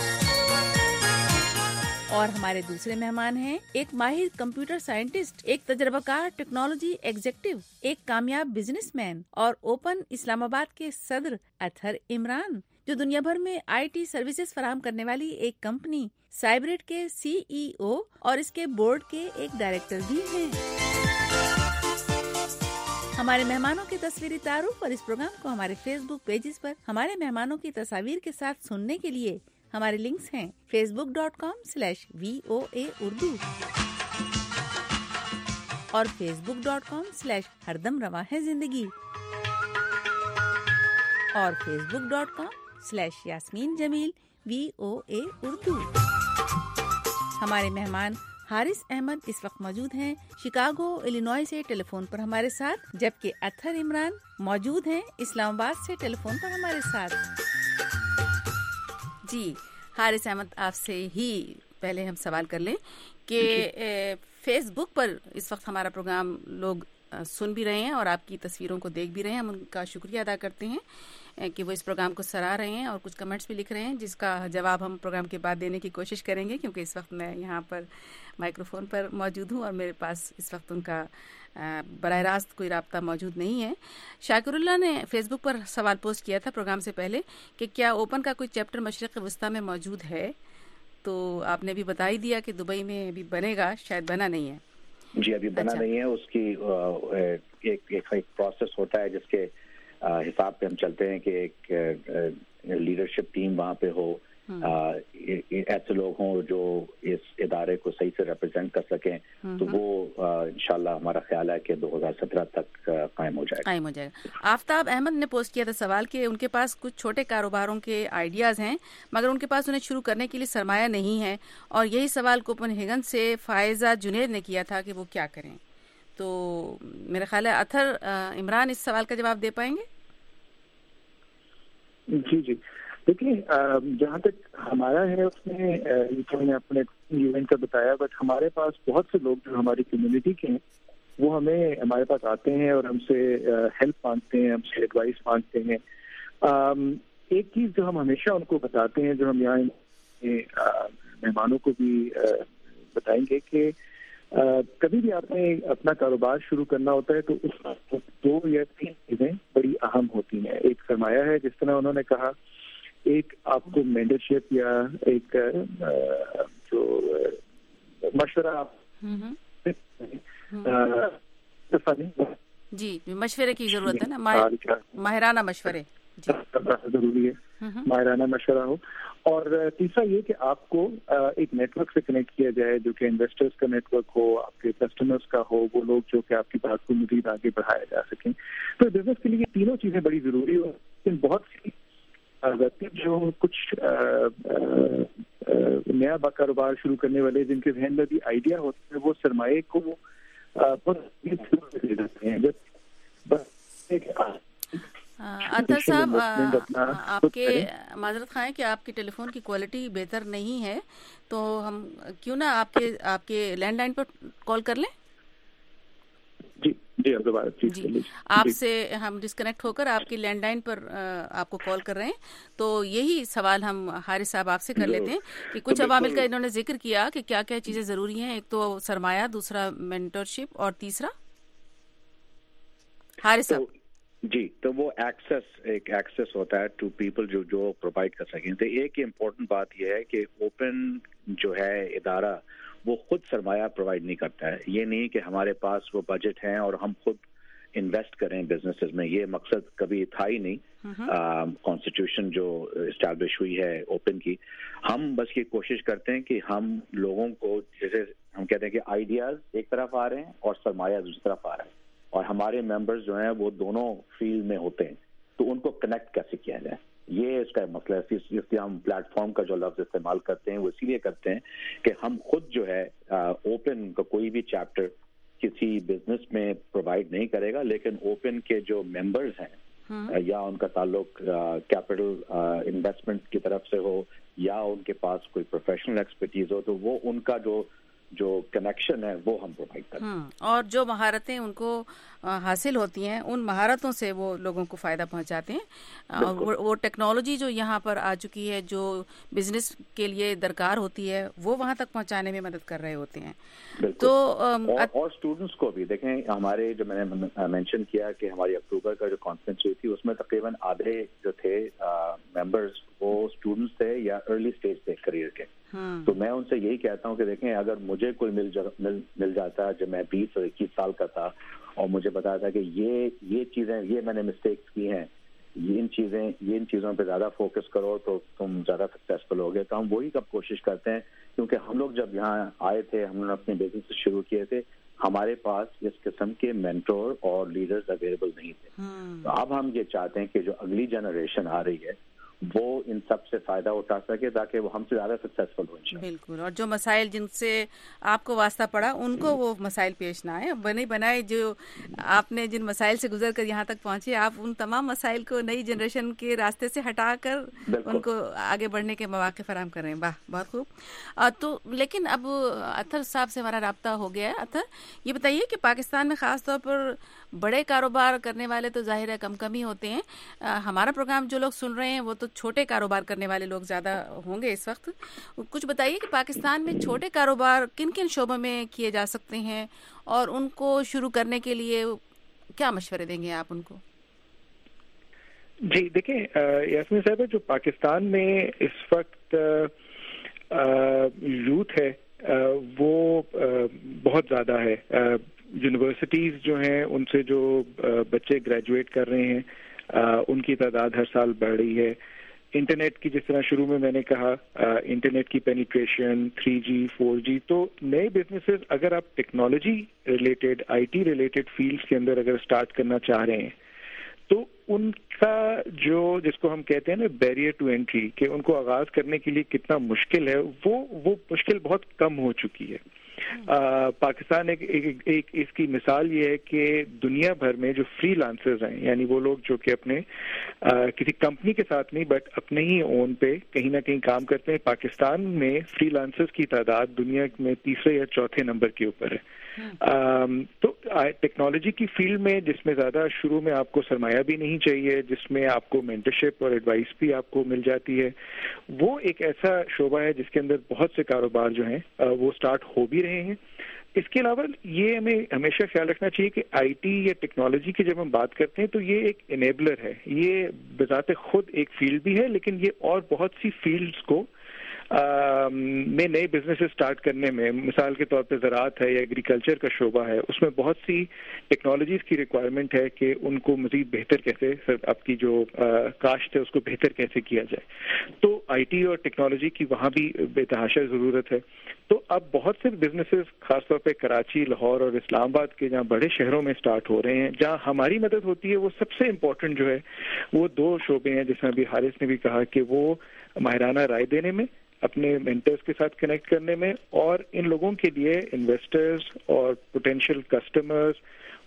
اور ہمارے دوسرے مہمان ہیں ایک ماہر کمپیوٹر سائنٹسٹ، ایک تجربہ کار ٹیکنالوجی ایگزیکٹو، ایک کامیاب بزنس مین اور اوپن اسلام آباد کے صدر اطہر عمران، جو دنیا بھر میں IT سروسز فراہم کرنے والی ایک کمپنی سائبرٹ کے CEO اور اس کے بورڈ کے ایک ڈائریکٹر بھی ہیں. ہمارے مہمانوں کے تصویری تعارف اور اس پروگرام کو ہمارے فیس بک پیجز پر ہمارے مہمانوں کی تصاویر کے ساتھ سننے کے لیے ہمارے لنکس ہیں facebook.com/VOA اردو اور facebook.com/ہردم رواں ہے زندگی اور facebook.com/یاسمین جمیل VOA اردو. ہمارے مہمان حارث احمد اس وقت موجود ہیں شکاگو الینوائے سے ٹیلی فون پر ہمارے ساتھ، جبکہ اطہر عمران موجود ہیں اسلام آباد سے ٹیلی فون پر ہمارے ساتھ. جی حارث احمد، آپ سے ہی پہلے ہم سوال کر لیں کہ فیس بک پر اس وقت ہمارا پروگرام لوگ سن بھی رہے ہیں اور آپ کی تصویروں کو دیکھ بھی رہے ہیں. ہم ان کا شکریہ ادا کرتے ہیں کہ وہ اس پروگرام کو سراہ رہے ہیں اور کچھ کمنٹس بھی لکھ رہے ہیں، جس کا جواب ہم پروگرام کے بعد دینے کی کوشش کریں گے، کیونکہ اس وقت میں یہاں پر مائکرو فون پر موجود ہوں اور میرے پاس اس وقت ان کا براہ راست کوئی رابطہ موجود نہیں ہے. شاکر اللہ نے فیس بک پر سوال پوسٹ کیا تھا پروگرام سے پہلے کہ کیا اوپن کا کوئی چیپٹر مشرق وسطیٰ میں موجود ہے، تو آپ نے بھی بتا ہی دیا کہ دبئی میں ابھی بنے گا، شاید بنا نہیں ہے. جی ابھی بنا نہیں ہے، اس کی ایک پروسیس ہوتا ہے جس کے حساب پہ ہم چلتے ہیں کہ ایک لیڈرشپ ٹیم وہاں پہ ہو، ایسے لوگ ہوں جو اس ادارے کو صحیح سے ریپرزینٹ کر سکیں، تو وہ انشاءاللہ ہمارا خیال ہے کہ 2017 تک قائم ہو جائے گا. آفتاب احمد نے پوسٹ کیا تھا سوال کہ ان کے پاس کچھ چھوٹے کاروباروں کے آئیڈیاز ہیں مگر ان کے پاس انہیں شروع کرنے کے لیے سرمایہ نہیں ہے، اور یہی سوال کوپن ہیگن سے فائزہ جنید نے کیا تھا کہ وہ کیا کریں. تو میرا خیال ہے اطہر عمران اس سوال کا جواب دے پائیں گے. جی دیکھیے، جہاں تک ہمارا ہے اس میں تو میں نے اپنے ایونٹ کا بتایا، بٹ ہمارے پاس بہت سے لوگ جو ہماری کمیونٹی کے ہیں وہ ہمارے پاس آتے ہیں اور ہم سے ہیلپ مانگتے ہیں، ہم سے ایڈوائس مانگتے ہیں. ایک چیز جو ہم ہمیشہ ان کو بتاتے ہیں، جو ہم یہاں مہمانوں کو بھی بتائیں گے، کہ کبھی بھی آپ نے اپنا کاروبار شروع کرنا ہوتا ہے تو اس میں 2 یا 3 چیزیں بڑی اہم ہوتی ہیں. ایک سرمایہ ہے، جس طرح انہوں نے کہا، ایک آپ کو مینٹرشپ یا ایک جو مشورہ جی مشورے کی ضرورت ہے نا، ماہرانہ مشورے ضروری ہے، ماہرانہ مشورہ ہو. اور تیسرا یہ کہ آپ کو ایک نیٹ ورک سے کنیکٹ کیا جائے، جو کہ انویسٹرز کا نیٹ ورک ہو، آپ کے کسٹمرز کا ہو، وہ لوگ جو کہ آپ کی بات کو مزید آگے بڑھایا جا سکیں. تو بزنس کے لیے یہ تینوں چیزیں بڑی ضروری ہو. لیکن بہت سی جو کچھ نیا کاروبار شروع کرنے والے جن کے ذہن میں بھی آئیڈیا ہوتا ہے، وہ سرمایہ کو بہت لے جاتے ہیں. اطہر صاحب آپ کے معذرت خواہ کہ آپ کی ٹیلی فون کی کوالٹی بہتر نہیں ہے، تو ہم کیوں نہ آپ کے لینڈ لائن پر کال کر لیں؟ جی آپ سے ہم ڈسکنیکٹ ہو کر آپ کی لینڈ لائن پر آپ کو کال کر رہے ہیں، تو یہی سوال ہم حارث صاحب آپ سے کر لیتے ہیں کہ کچھ عوامل کا انہوں نے ذکر کیا کہ کیا کیا چیزیں ضروری ہیں، ایک تو سرمایہ، دوسرا مینٹرشپ، اور تیسرا حارث صاحب. جی، تو وہ ایکسیس ہوتا ہے ٹو پیپل جو پرووائڈ کر سکیں. تو ایک امپورٹنٹ بات یہ ہے کہ اوپن جو ہے ادارہ وہ خود سرمایہ پرووائڈ نہیں کرتا ہے. یہ نہیں کہ ہمارے پاس وہ بجٹ ہیں اور ہم خود انویسٹ کریں بزنسز میں، یہ مقصد کبھی تھا ہی نہیں. کانسٹیٹیوشن جو اسٹیبلش ہوئی ہے اوپن کی، ہم بس یہ کوشش کرتے ہیں کہ ہم لوگوں کو، جیسے ہم کہتے ہیں کہ آئیڈیاز ایک طرف آ رہے ہیں اور سرمایہ دوسری طرف آ رہا ہے، اور ہمارے ممبرز جو ہیں وہ دونوں فیلڈ میں ہوتے ہیں، تو ان کو کنیکٹ کیسے کیا جائے، یہ اس کا مسئلہ ہے. اس لیے ہم پلیٹ فارم کا جو لفظ استعمال کرتے ہیں وہ اسی لیے کرتے ہیں کہ ہم خود جو ہے اوپن کا کوئی بھی چیپٹر کسی بزنس میں پرووائڈ نہیں کرے گا، لیکن اوپن کے جو ممبرز ہیں یا ان کا تعلق کیپٹل انویسٹمنٹ کی طرف سے ہو یا ان کے پاس کوئی پروفیشنل ایکسپرٹیز ہو، تو وہ ان کا جو کنیکشن ہے وہ ہم پرووائڈ کرتے ہیں، اور جو مہارتیں ان کو حاصل ہوتی ہیں ان مہارتوں سے وہ لوگوں کو فائدہ پہنچاتے ہیں. وہ ٹیکنالوجی جو یہاں پر آ چکی ہے، جو بزنس کے لیے درکار ہوتی ہے، وہ وہاں تک پہنچانے میں مدد کر رہے ہوتے ہیں. تو اور اسٹوڈنٹس کو بھی دیکھیں، ہمارے جو میں نے مینشن کیا کہ ہماری اکتوبر کا جو کانفرنس ہوئی تھی، اس میں تقریباً آدھے جو تھے ممبرز وہ اسٹوڈنٹس تھے یا ارلی اسٹیج تھے کریئر کے. تو میں ان سے یہی کہتا ہوں کہ دیکھیں، اگر مجھے کوئی مل جاتا جب میں 20 اور 21 سال کا تھا اور مجھے بتایا تھا کہ یہ چیزیں، یہ میں نے مسٹیکس کی ہیں، ان چیزوں پہ زیادہ فوکس کرو تو تم زیادہ سکسیسفل ہوگے، تو ہم وہی کب کوشش کرتے ہیں. کیونکہ ہم لوگ جب یہاں آئے تھے، ہم نے اپنے بزنس شروع کیے تھے، ہمارے پاس اس قسم کے مینٹور اور لیڈرز اویلیبل نہیں تھے. تو اب ہم یہ چاہتے ہیں کہ جو اگلی جنریشن آ رہی ہے وہ ان سب سے فائدہ اٹھا سکے تاکہ وہ ہم سے زیادہ سکسیسفل ہو جائے. بالکل، اور جو مسائل جن سے آپ کو واسطہ پڑا ان کو وہ مسائل پیش نہ آئے. بنے بنائے جو آپ نے جن مسائل سے گزر کر یہاں تک پہنچے، آپ ان تمام مسائل کو نئی جنریشن کے راستے سے ہٹا کر ان کو آگے بڑھنے کے مواقع فراہم کر رہے ہیں. واہ، بہت خوب. تو لیکن اب اطہر صاحب سے ہمارا رابطہ ہو گیا ہے. اطہر، یہ بتائیے کہ پاکستان میں خاص طور پر بڑے کاروبار کرنے والے تو ظاہر ہے کم ہی ہوتے ہیں. ہمارا پروگرام جو لوگ سن رہے ہیں وہ تو چھوٹے کاروبار کرنے والے لوگ زیادہ ہوں گے اس وقت. کچھ بتائیے کہ پاکستان میں چھوٹے کاروبار کن کن شعبوں میں کیے جا سکتے ہیں، اور ان کو شروع کرنے کے لیے کیا مشورے دیں گے آپ ان کو؟ جی دیکھیں یاسمین صاحب، جو پاکستان میں اس وقت یوتھ ہے وہ بہت زیادہ ہے. یونیورسٹیز جو ہیں ان سے جو بچے گریجویٹ کر رہے ہیں ان کی تعداد ہر سال بڑھ رہی ہے. انٹرنیٹ کی جس طرح شروع میں نے کہا، انٹرنیٹ کی پینیٹریشن 3G 4G، تو نئے بزنسز اگر آپ technology related, IT related fields کے اندر اگر سٹارٹ کرنا چاہ رہے ہیں تو ان کا جو جس کو ہم کہتے ہیں نا بیریئر ٹو انٹری، کہ ان کو آغاز کرنے کے لیے کتنا مشکل ہے، وہ مشکل بہت کم ہو چکی ہے. پاکستان ایک اس کی مثال یہ ہے کہ دنیا بھر میں جو فری لانسرز ہیں، یعنی وہ لوگ جو کہ اپنے کسی کمپنی کے ساتھ نہیں بٹ اپنے ہی اون پہ کہیں نہ کہیں کام کرتے ہیں، پاکستان میں فری لانسرز کی تعداد دنیا میں تیسرے یا چوتھے نمبر کے اوپر ہے. تو ٹیکنالوجی کی فیلڈ میں، جس میں زیادہ شروع میں آپ کو سرمایہ بھی نہیں چاہیے، جس میں آپ کو مینٹرشپ اور ایڈوائس بھی آپ کو مل جاتی ہے، وہ ایک ایسا شعبہ ہے جس کے اندر بہت سے کاروبار جو ہیں وہ سٹارٹ ہو بھی رہے ہیں. اس کے علاوہ یہ ہمیں ہمیشہ خیال رکھنا چاہیے کہ IT یا ٹیکنالوجی کی جب ہم بات کرتے ہیں تو یہ ایک انیبلر ہے، یہ بذات خود ایک فیلڈ بھی ہے، لیکن یہ اور بہت سی فیلڈز کو میں نئے بزنس سٹارٹ کرنے میں، مثال کے طور پہ زراعت ہے یا ایگریکلچر کا شعبہ ہے، اس میں بہت سی ٹیکنالوجیز کی ریکوائرمنٹ ہے کہ ان کو مزید بہتر کیسے، آپ کی جو کاشت ہے اس کو بہتر کیسے کیا جائے. تو IT اور ٹیکنالوجی کی وہاں بھی بے تحاشا ضرورت ہے. تو اب بہت سے بزنسز خاص طور پہ کراچی، لاہور اور اسلام آباد کے جہاں بڑے شہروں میں سٹارٹ ہو رہے ہیں. جہاں ہماری مدد ہوتی ہے وہ سب سے امپورٹنٹ جو ہے وہ دو شعبے ہیں، جس میں ابھی حارث نے بھی کہا کہ وہ ماہرانہ رائے دینے میں، اپنے مینٹرز کے ساتھ کنیکٹ کرنے میں، اور ان لوگوں کے لیے انویسٹرز اور پوٹینشیل کسٹمرز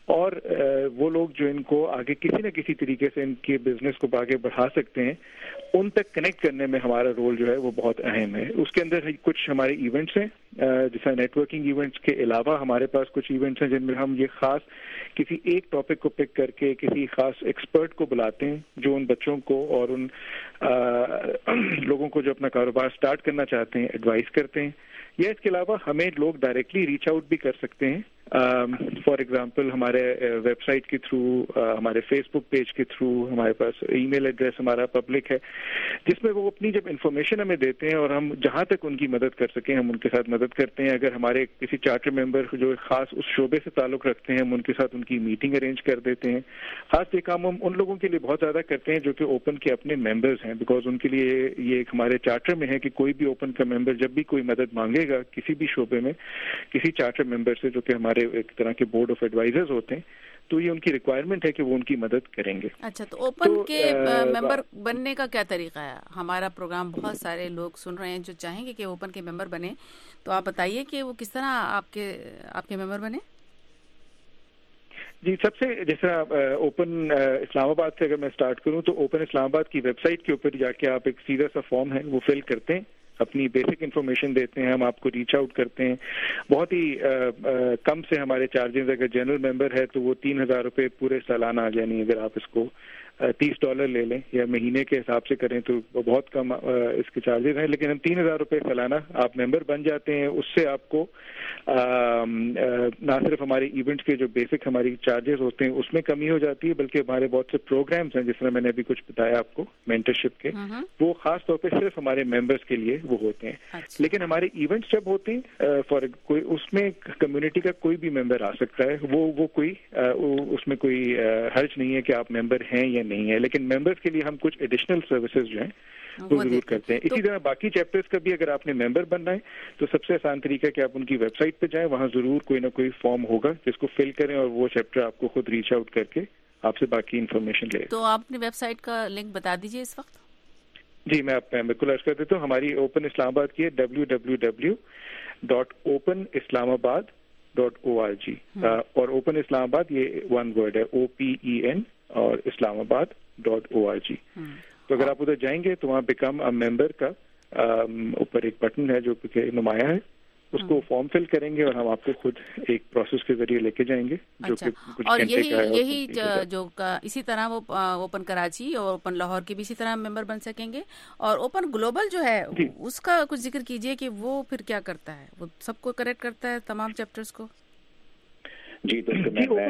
اور وہ لوگ جو ان کو آگے کسی نہ کسی طریقے سے ان کے بزنس کو آگے بڑھا سکتے ہیں, ان تک کنیکٹ کرنے میں ہمارا رول جو ہے وہ بہت اہم ہے. اس کے اندر کچھ ہمارے ایونٹس ہیں, جیسا نیٹ ورکنگ ایونٹس کے علاوہ ہمارے پاس کچھ ایونٹس ہیں جن میں ہم یہ خاص کسی ایک ٹاپک کو پک کر کے کسی خاص ایکسپرٹ کو بلاتے ہیں جو ان بچوں کو اور ان لوگوں کو جو اپنا کاروبار سٹارٹ کرنا چاہتے ہیں ایڈوائز کرتے ہیں. یا اس کے علاوہ ہمیں لوگ ڈائریکٹلی ریچ آؤٹ بھی کر سکتے ہیں. فار ایگزامپل ہمارے ویب سائٹ کے تھرو, ہمارے فیس بک پیج کے تھرو, ہمارے پاس ای میل ایڈریس ہمارا پبلک ہے جس میں وہ اپنی جب انفارمیشن ہمیں دیتے ہیں اور ہم جہاں تک ان کی مدد کر سکیں ہم ان کے ساتھ مدد کرتے ہیں. اگر ہمارے کسی چارٹر ممبر جو خاص اس شعبے سے تعلق رکھتے ہیں ہم ان کے ساتھ ان کی میٹنگ ارینج کر دیتے ہیں. خاص یہ کام ہم ان لوگوں کے لیے بہت زیادہ کرتے ہیں جو کہ اوپن کے اپنے ممبرز ہیں, بیکاز ان کے لیے یہ ایک ہمارے چارٹر میں ہے کہ کوئی بھی اوپن کا ممبر جب بھی کوئی مدد مانگے گا کسی بھی شعبے میں کسی چارٹر ممبر سے جو کہ ہمارے ایک طرح کے بورڈ آف ایڈوائزرز ہوتے ہیں, تو یہ ان کی ریکوائرمنٹ ہے کہ وہ ان کی مدد کریں گے. اچھا, تو اوپن کے ممبر بننے کا کیا طریقہ ہے؟ ہمارا پروگرام بہت سارے لوگ سن رہے ہیں جو چاہیں گے کہ اوپن کے ممبر بنے, تو آپ بتائیے کہ وہ کس طرح آپ کے ممبر بنے. جی, سب سے جیسا اوپن اسلام آباد سے اگر میں اسٹارٹ کروں تو اوپن اسلام آباد کی ویب سائٹ کے اوپر جا کے آپ ایک سیدھا سا فارم ہے وہ فل کرتے ہیں, اپنی بیسک انفارمیشن دیتے ہیں, ہم آپ کو ریچ آؤٹ کرتے ہیں. بہت ہی کم سے ہمارے چارجز, اگر جنرل ممبر ہے تو وہ 3,000 روپے پورے سالانہ آ جائیں. اگر آپ اس کو $30 لے لیں یا مہینے کے حساب سے کریں تو بہت کم اس کے چارجز ہیں, لیکن ہم 3,000 روپے سالانہ آپ ممبر بن جاتے ہیں. اس سے آپ کو نہ صرف ہمارے ایونٹس کے جو بیسک ہماری چارجز ہوتے ہیں اس میں کمی ہو جاتی ہے, بلکہ ہمارے بہت سے پروگرامز ہیں جس طرح میں نے ابھی کچھ بتایا آپ کو مینٹرشپ کے, وہ خاص طور پہ صرف ہمارے ممبرس کے لیے وہ ہوتے ہیں. لیکن ہمارے ایونٹس جب ہوتے ہیں کوئی اس میں کمیونٹی کا کوئی بھی ممبر آ سکتا ہے, وہ کوئی اس میں کوئی حرج نہیں ہے کہ آپ ممبر ہیں یا نہیں ہے, لیکن ممبرس کے لیے ہم کچھ ایڈیشنل سروسز جو ہیں وہ ضرور کرتے ہیں. اسی طرح باقی چیپٹرز کا بھی اگر آپ نے ممبر بننا ہے تو سب سے آسان طریقہ کہ آپ ان کی ویب سائٹ پہ جائیں, وہاں ضرور کوئی نہ کوئی فارم ہوگا جس کو فل کریں اور وہ چیپٹر آپ کو خود ریچ آؤٹ کر کے آپ سے باقی انفارمیشن لے. تو آپ نے ویب سائٹ کا لنک بتا دیجیے اس وقت. جی, میں آپ بالکل عرض کر دیتا ہوں. ہماری اوپن اسلام آباد کی ہے www.openislamabad.org, اور اوپن اسلام آباد یہ ون ورڈ ہے, OPEN اور اسلامآباد.org. تو اگر آپ ادھر جائیں گے تو وہاں بیکم اے ممبر کا اوپر ایک بٹن ہے جو نمایاں ہے, اس کو فارم فل کریں گے اور ہم آپ کو خود ایک پروسیس کے ذریعے لے کے جائیں گے جو کہ کچھ گھنٹے کا ہے. یہی جو اسی طرح وہ اوپن کراچی اور اوپن لاہور کے بھی اسی طرح ممبر بن سکیں گے. اور اوپن گلوبل جو ہے اس کا کچھ ذکر کیجئے کہ وہ پھر کیا کرتا ہے, وہ سب کو کریکٹ کرتا ہے تمام چیپٹرز کو. جی, تو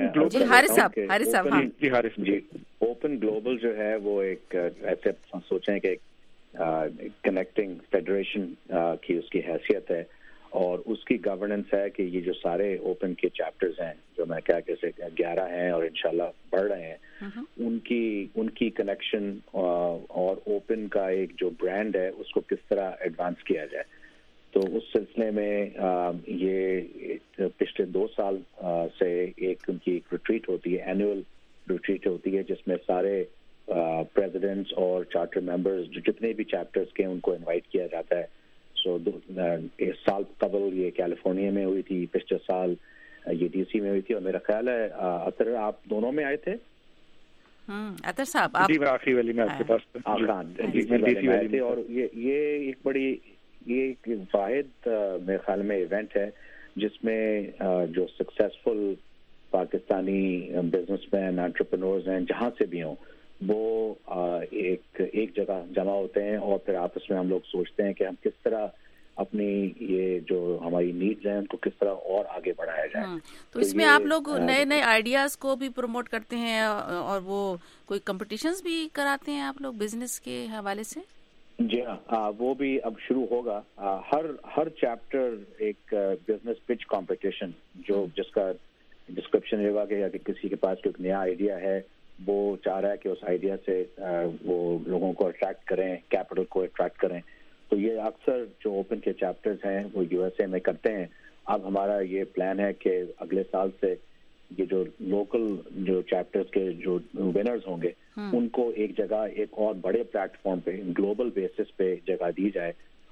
اوپن گلوبل جو ہے وہ ایک ایسے سوچیں کہ کنیکٹنگ فیڈریشن کی اس کی حیثیت ہے, اور اس کی گورننس ہے کہ یہ جو سارے اوپن کے چیپٹرز ہیں جو میں کیا کیسے 11 ہیں اور انشاءاللہ بڑھ رہے ہیں, ان کی کنیکشن اور اوپن کا ایک جو برانڈ ہے اس کو کس طرح ایڈوانس کیا جائے. تو اس سلسلے میں یہ پچھلے 2 سال سے ان کی ایک ریٹریٹ ہوتی ہے, اینوئل ریٹریٹ ہوتی ہے, جس میں سارے پریزیڈنٹس اور چارٹر ممبرز جو جتنے بھی چیپٹرز کے ان کو انوائٹ کیا جاتا ہے. سو سال قبل یہ کیلیفورنیا میں ہوئی تھی, پچھلے سال یہ DC میں ہوئی تھی, اور میرا خیال ہے اطہر آپ دونوں میں آئے تھے. اطہر صاحب جی, میں آخری والی میں آپ کے پاس آئے تھے, اور یہ ایک بڑی یہ ایک واحد میرے خیال میں ایونٹ ہے جس میں جو successful Pakistani businessmen entrepreneurs ہیں جہاں سے بھی ہوں وہ ایک جگہ جمع ہوتے ہیں, اور پھر آپس میں ہم لوگ سوچتے ہیں کہ ہم کس طرح اپنی یہ جو ہماری نیڈز ہیں ان کو کس طرح اور آگے بڑھایا جائے. تو اس میں آپ لوگ نئے نئے آئیڈیاز کو بھی پروموٹ کرتے ہیں, اور وہ کوئی کمپٹیشنز بھی کراتے ہیں آپ لوگ بزنس کے حوالے سے. جی ہاں, وہ بھی اب شروع ہوگا. ہر چیپٹر ایک بزنس پچ کمپٹیشن جو جس کا ڈسکرپشن یہ ہوگا کہ اگر کسی کے پاس کوئی نیا آئیڈیا ہے وہ چاہ رہا ہے کہ اس آئیڈیا سے وہ لوگوں کو اٹریکٹ کریں, کیپٹل کو اٹریکٹ کریں. تو یہ اکثر جو اوپن کے چیپٹرز ہیں وہ USA میں کرتے ہیں. اب ہمارا یہ پلان ہے کہ اگلے سال سے یہ جو لوکل جو چیپٹرز کے جو ونرز ہوں گے ان کو ایک جگہ ایک اور بڑے پلیٹ فارم پہ گلوبل بیسس پہ جگہ دی جائے,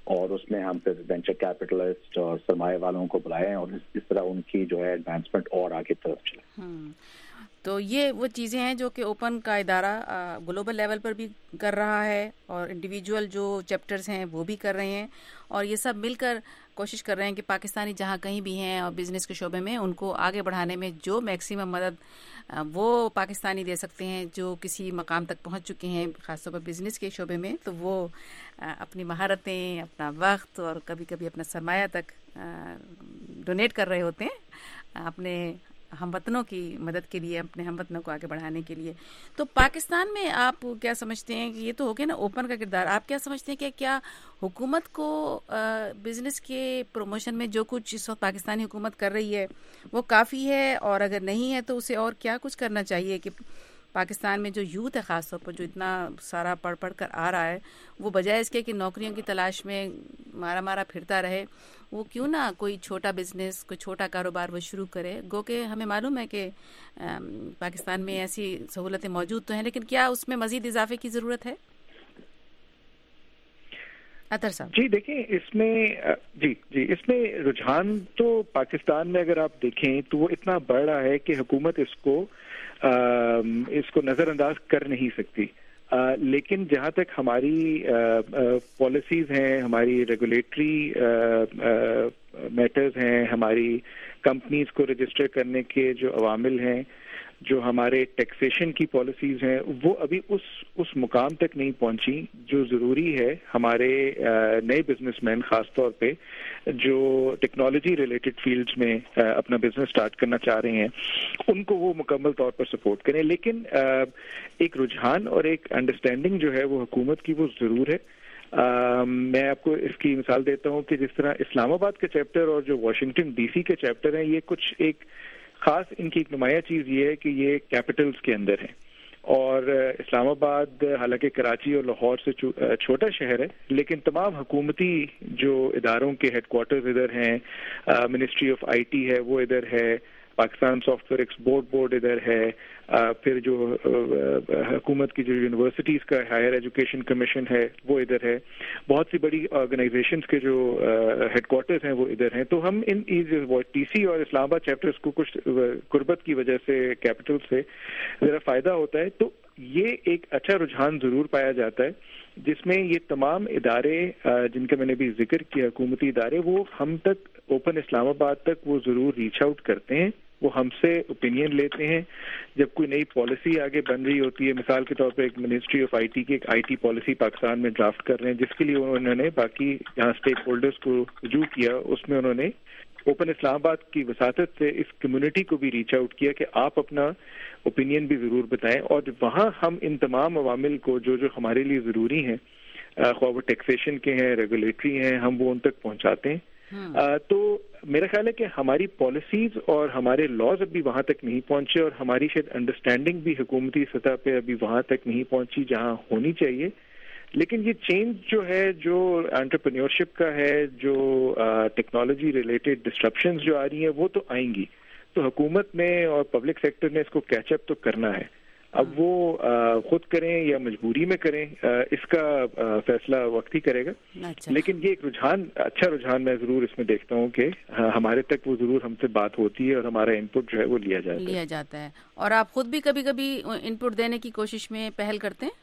اور اس میں ہم پھر وینچر کیپٹلسٹ اور سرمایہ والوں کو بلائے اور اس طرح ان کی جو ہے ایڈوانسمنٹ اور آگے طرف چلے. تو یہ وہ چیزیں ہیں جو کہ اوپن کا ادارہ گلوبل لیول پر بھی کر رہا ہے اور انڈیویجول جو چیپٹرز ہیں وہ بھی کر رہے ہیں, اور یہ سب مل کر کوشش کر رہے ہیں کہ پاکستانی جہاں کہیں بھی ہیں اور بزنس کے شعبے میں ان کو آگے بڑھانے میں جو میکسیمم مدد وہ پاکستانی دے سکتے ہیں جو کسی مقام تک پہنچ چکے ہیں خاص طور پر بزنس کے شعبے میں, تو وہ اپنی مہارتیں, اپنا وقت اور کبھی کبھی اپنا سرمایہ تک ڈونیٹ کر رہے ہوتے ہیں اپنے ہم وطنوں کی مدد کے لیے, اپنے ہم وطنوں کو آگے بڑھانے کے لیے. تو پاکستان میں آپ کیا سمجھتے ہیں کہ یہ تو ہو گیا نا اوپن کا کردار, آپ کیا سمجھتے ہیں کہ کیا حکومت کو بزنس کے پروموشن میں جو کچھ اس وقت پاکستانی حکومت کر رہی ہے وہ کافی ہے, اور اگر نہیں ہے تو اسے اور کیا کچھ کرنا چاہیے کہ پاکستان میں جو یوتھ ہے خاص طور پر جو اتنا سارا پڑھ کر آ رہا ہے وہ بجائے اس کے کہ نوکریوں کی تلاش میں مارا پھرتا رہے, وہ کیوں نہ کوئی چھوٹا بزنس, کوئی چھوٹا کاروبار وہ شروع کرے. گو کہ ہمیں معلوم ہے کہ پاکستان میں ایسی سہولتیں موجود تو ہیں, لیکن کیا اس میں مزید اضافے کی ضرورت ہے؟ اطہر صاحب. جی دیکھیں اس میں رجحان تو پاکستان میں اگر آپ دیکھیں تو وہ اتنا بڑھ رہا ہے کہ حکومت اس کو نظر انداز کر نہیں سکتی. لیکن جہاں تک ہماری پالیسیز ہیں, ہماری ریگولیٹری میٹرز ہیں, ہماری کمپنیز کو رجسٹر کرنے کے جو عوامل ہیں, جو ہمارے ٹیکسیشن کی پالیسیز ہیں, وہ ابھی اس مقام تک نہیں پہنچی جو ضروری ہے ہمارے نئے بزنس مین خاص طور پہ جو ٹیکنالوجی ریلیٹڈ فیلڈز میں اپنا بزنس سٹارٹ کرنا چاہ رہے ہیں, ان کو وہ مکمل طور پر سپورٹ کریں. لیکن ایک رجحان اور ایک انڈرسٹینڈنگ جو ہے وہ حکومت کی وہ ضرور ہے. میں آپ کو اس کی مثال دیتا ہوں کہ جس طرح اسلام آباد کا چیپٹر اور جو واشنگٹن ڈی سی کے چیپٹر ہیں, یہ کچھ ایک خاص ان کی ایک نمایاں چیز یہ ہے کہ یہ کیپٹلز کے اندر ہیں, اور اسلام آباد حالانکہ کراچی اور لاہور سے چھوٹا شہر ہے, لیکن تمام حکومتی جو اداروں کے ہیڈ کوارٹرز ادھر ہیں, منسٹری آف آئی ٹی ہے وہ ادھر ہے, Pakistan software export board ادھر ہے, پھر جو حکومت کی جو یونیورسٹیز کا ہائر ایجوکیشن کمیشن ہے وہ ادھر ہے, بہت سی بڑی آرگنائزیشنز کے جو ہیڈ کوارٹرز ہیں وہ ادھر ہیں. تو ہم ان ٹی سی اور اسلام آباد چیپٹرز کو کچھ قربت کی وجہ سے کیپٹل سے ذرا فائدہ ہوتا ہے. تو یہ ایک اچھا رجحان ضرور پایا جاتا ہے جس میں یہ تمام ادارے جن کا میں نے بھی ذکر کیا, حکومتی ادارے, وہ ہم تک اوپن اسلام آباد تک وہ ضرور ریچ آؤٹ کرتے ہیں, وہ ہم سے اوپینین لیتے ہیں. جب کوئی نئی پالیسی آگے بن رہی ہوتی ہے, مثال کے طور پہ ایک منسٹری آف آئی ٹی کی ایک آئی ٹی پالیسی پاکستان میں ڈرافٹ کر رہے ہیں جس کے لیے انہوں نے باقی جہاں اسٹیک ہولڈرز کو رجوع کیا, اس میں انہوں نے اوپن اسلام آباد کی وساطت سے اس کمیونٹی کو بھی ریچ آؤٹ کیا کہ آپ اپنا اوپینین بھی ضرور بتائیں, اور وہاں ہم ان تمام عوامل کو جو ہمارے لیے ضروری ہیں, خواہ وہ ٹیکسیشن کے ہیں, ریگولیٹری ہیں, ہم وہ ان تک پہنچاتے ہیں. تو میرا خیال ہے کہ ہماری پالیسیز اور ہمارے لاز ابھی وہاں تک نہیں پہنچے, اور ہماری شاید انڈرسٹینڈنگ بھی حکومتی سطح پہ ابھی وہاں تک نہیں پہنچی جہاں ہونی چاہیے. لیکن یہ چینج جو ہے, جو انٹرپرینیورشپ کا ہے, جو ٹیکنالوجی ریلیٹڈ ڈسٹرپشنز جو آ رہی ہیں وہ تو آئیں گی, تو حکومت نے اور پبلک سیکٹر نے اس کو کیچ اپ تو کرنا ہے. اب وہ خود کریں یا مجبوری میں کریں, اس کا فیصلہ وقت ہی کرے گا. لیکن یہ ایک رجحان, اچھا رجحان میں ضرور اس میں دیکھتا ہوں کہ ہمارے تک وہ ضرور ہم سے بات ہوتی ہے اور ہمارا ان پٹ جو ہے وہ لیا جاتا ہے. اور آپ خود بھی کبھی کبھی ان پٹ دینے کی کوشش میں پہل کرتے ہیں؟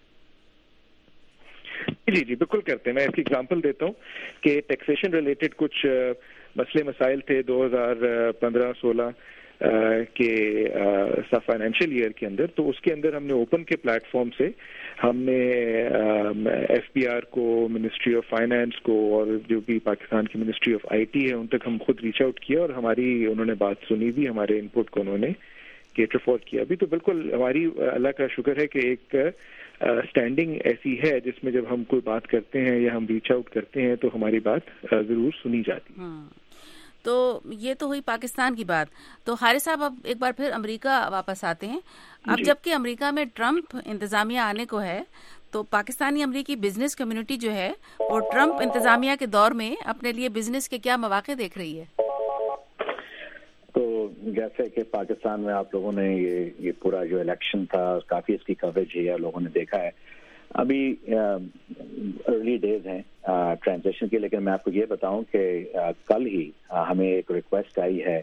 جی بالکل کرتے ہیں. میں اس کی اگزامپل دیتا ہوں کہ ٹیکسیشن ریلیٹڈ کچھ مسئلے مسائل تھے 2015-16 کے فائنینشیل ایئر کے اندر, تو اس کے اندر ہم نے اوپن کے پلیٹ فارم سے ہم نے ایف پی آر کو, منسٹری آف فائنانس کو, اور جو بھی پاکستان کی منسٹری آف آئی ٹی ہے ان تک ہم خود ریچ آؤٹ کیا, اور ہماری انہوں نے بات سنی بھی, ہمارے ان پٹ کو انہوں نے کیٹر فور کیا بھی. تو بالکل ہماری اللہ کا شکر ہے کہ ایک اسٹینڈنگ ایسی ہے جس میں جب ہم کوئی بات کرتے ہیں یا ہم ریچ آؤٹ کرتے ہیں تو ہماری بات ضرور سنی جاتی ہے. تو یہ تو ہوئی پاکستان کی بات. تو حارث صاحب اب ایک بار پھر امریکہ واپس آتے ہیں. اب جبکہ امریکہ میں ٹرمپ انتظامیہ آنے کو ہے, تو پاکستانی امریکی بزنس کمیونٹی جو ہے وہ ٹرمپ انتظامیہ کے دور میں اپنے لیے بزنس کے کیا مواقع دیکھ رہی ہے؟ تو جیسے کہ پاکستان میں آپ لوگوں نے یہ پورا جو الیکشن تھا کافی اس کی کوریج ہے, لوگوں نے دیکھا ہے. ابھی ارلی ڈیز ہیں ٹرانزیکشن کی، لیکن میں آپ کو یہ بتاؤں کہ کل ہی ہمیں ایک ریکویسٹ آئی ہے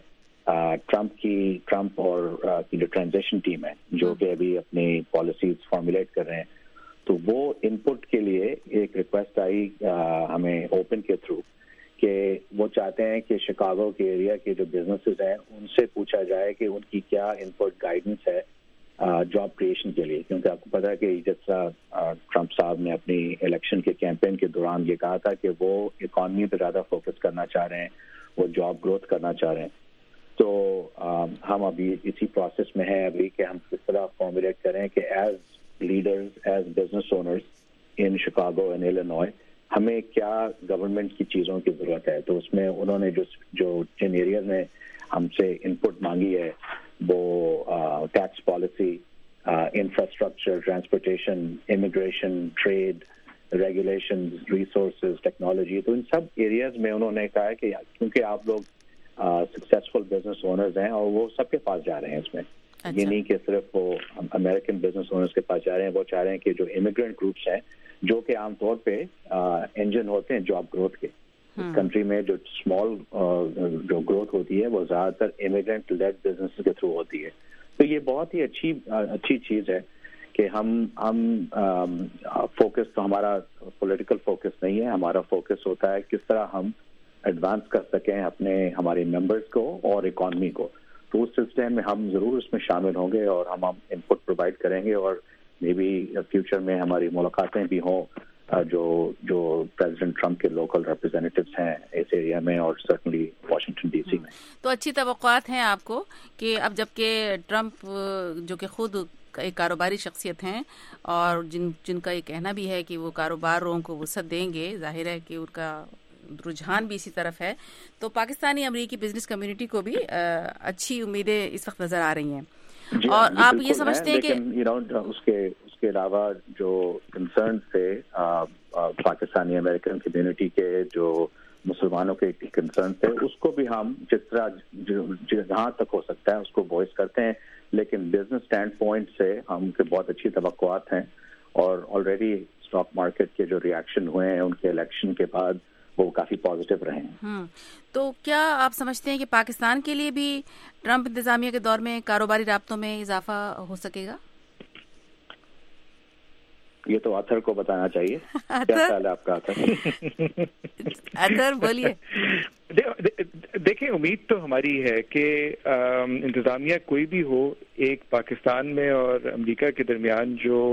ٹرمپ اور کی جو ٹرانزیکشن ٹیم ہے جو کہ ابھی اپنی پالیسیز فارمولیٹ کر رہے ہیں، تو وہ ان پٹ کے لیے ایک ریکویسٹ آئی ہمیں اوپن کے تھرو کہ وہ چاہتے ہیں کہ شکاگو کے ایریا کے جو بزنسز ہیں ان سے پوچھا جائے کہ ان کی کیا ان پٹ گائیڈنس ہے جاب کریشن کے لیے، کیونکہ آپ کو پتا ہے کہ جس طرح ٹرمپ صاحب نے اپنی الیکشن کے کیمپین کے دوران یہ کہا تھا کہ وہ اکانومی پہ زیادہ فوکس کرنا چاہ رہے ہیں، وہ جاب گروتھ کرنا چاہ رہے ہیں. تو ہم ابھی اسی پروسیس میں ہیں ابھی کہ ہم کس طرح فارمولیٹ کریں کہ as leaders, as business owners in Chicago and Illinois ہمیں کیا گورنمنٹ کی چیزوں کی ضرورت ہے. تو اس میں انہوں نے جو جن ایریاز میں ہم سے ان پٹ مانگی ہے وہ tax policy, infrastructure, transportation, immigration, trade, regulation, resources, technology, تو ان سب ایریاز میں انہوں نے کہا کہ کیونکہ آپ لوگ سکسیسفل بزنس اونرز ہیں اور وہ سب کے پاس جا رہے ہیں اس میں، یہ نہیں کہ صرف وہ امریکن بزنس اونرز کے پاس جا رہے ہیں، وہ چاہ رہے ہیں کہ جو امیگرینٹ گروپس ہیں جو کہ عام طور پہ انجن ہوتے ہیں جاب گروتھ کے اس کنٹری میں، جو اسمال جو گروتھ ہوتی ہے وہ زیادہ تر امیگرینٹ لیڈ بزنس کے تھرو ہوتی ہے. تو یہ بہت ہی اچھی چیز ہے کہ ہم فوکس تو ہمارا پولیٹیکل فوکس نہیں ہے، ہمارا فوکس ہوتا ہے کس طرح ہم ایڈوانس کر سکیں ہمارے ممبرس کو اور اکانومی کو. تو اس سلسلے میں ہم ضرور اس میں شامل ہوں گے اور ہم ان پٹ پرووائڈ کریں گے، اور مے بی فیوچر میں ہماری ملاقاتیں بھی ہوں جو پریزیڈنٹ ٹرمپ کے لوکل ریپرزینٹیوز ہیں اس ایریا میں اور سرٹنلی واشنگٹن ڈی سی میں. تو اچھی توقعات ہیں آپ کو کہ اب جبکہ ٹرمپ جو کہ خود ایک کاروباری شخصیت ہیں اور جن کا یہ کہنا بھی ہے کہ وہ کاروباروں کو وسعت دیں گے، ظاہر ہے کہ ان کا رجحان بھی اسی طرف ہے، تو پاکستانی امریکی بزنس کمیونٹی کو بھی اچھی امیدیں اس وقت نظر آ رہی ہیں. اور آپ یہ سمجھتے ہیں کہ اس کے علاوہ جو کنسرن تھے پاکستانی امریکن کمیونٹی کے، جو مسلمانوں کے کنسرن تھے، اس کو بھی ہم جس طرح جہاں تک ہو سکتا ہے اس کو وائس کرتے ہیں، لیکن بزنس اسٹینڈ پوائنٹ سے ہم کے بہت اچھی توقعات ہیں اور آلریڈی اسٹاک مارکیٹ کے جو ریئیکشن ہوئے ہیں ان کے الیکشن کے بعد وہ کافی پازیٹیو رہے ہیں. تو کیا آپ سمجھتے ہیں کہ پاکستان کے لیے بھی ٹرمپ انتظامیہ کے دور میں کاروباری رابطوں میں اضافہ ہو سکے گا؟ یہ تو اطہر کو بتانا چاہیے. کیا خیال ہے آپ کا اطہر؟ بولیے. دیکھیں، امید تو ہماری ہے کہ انتظامیہ کوئی بھی ہو، ایک پاکستان میں اور امریکہ کے درمیان جو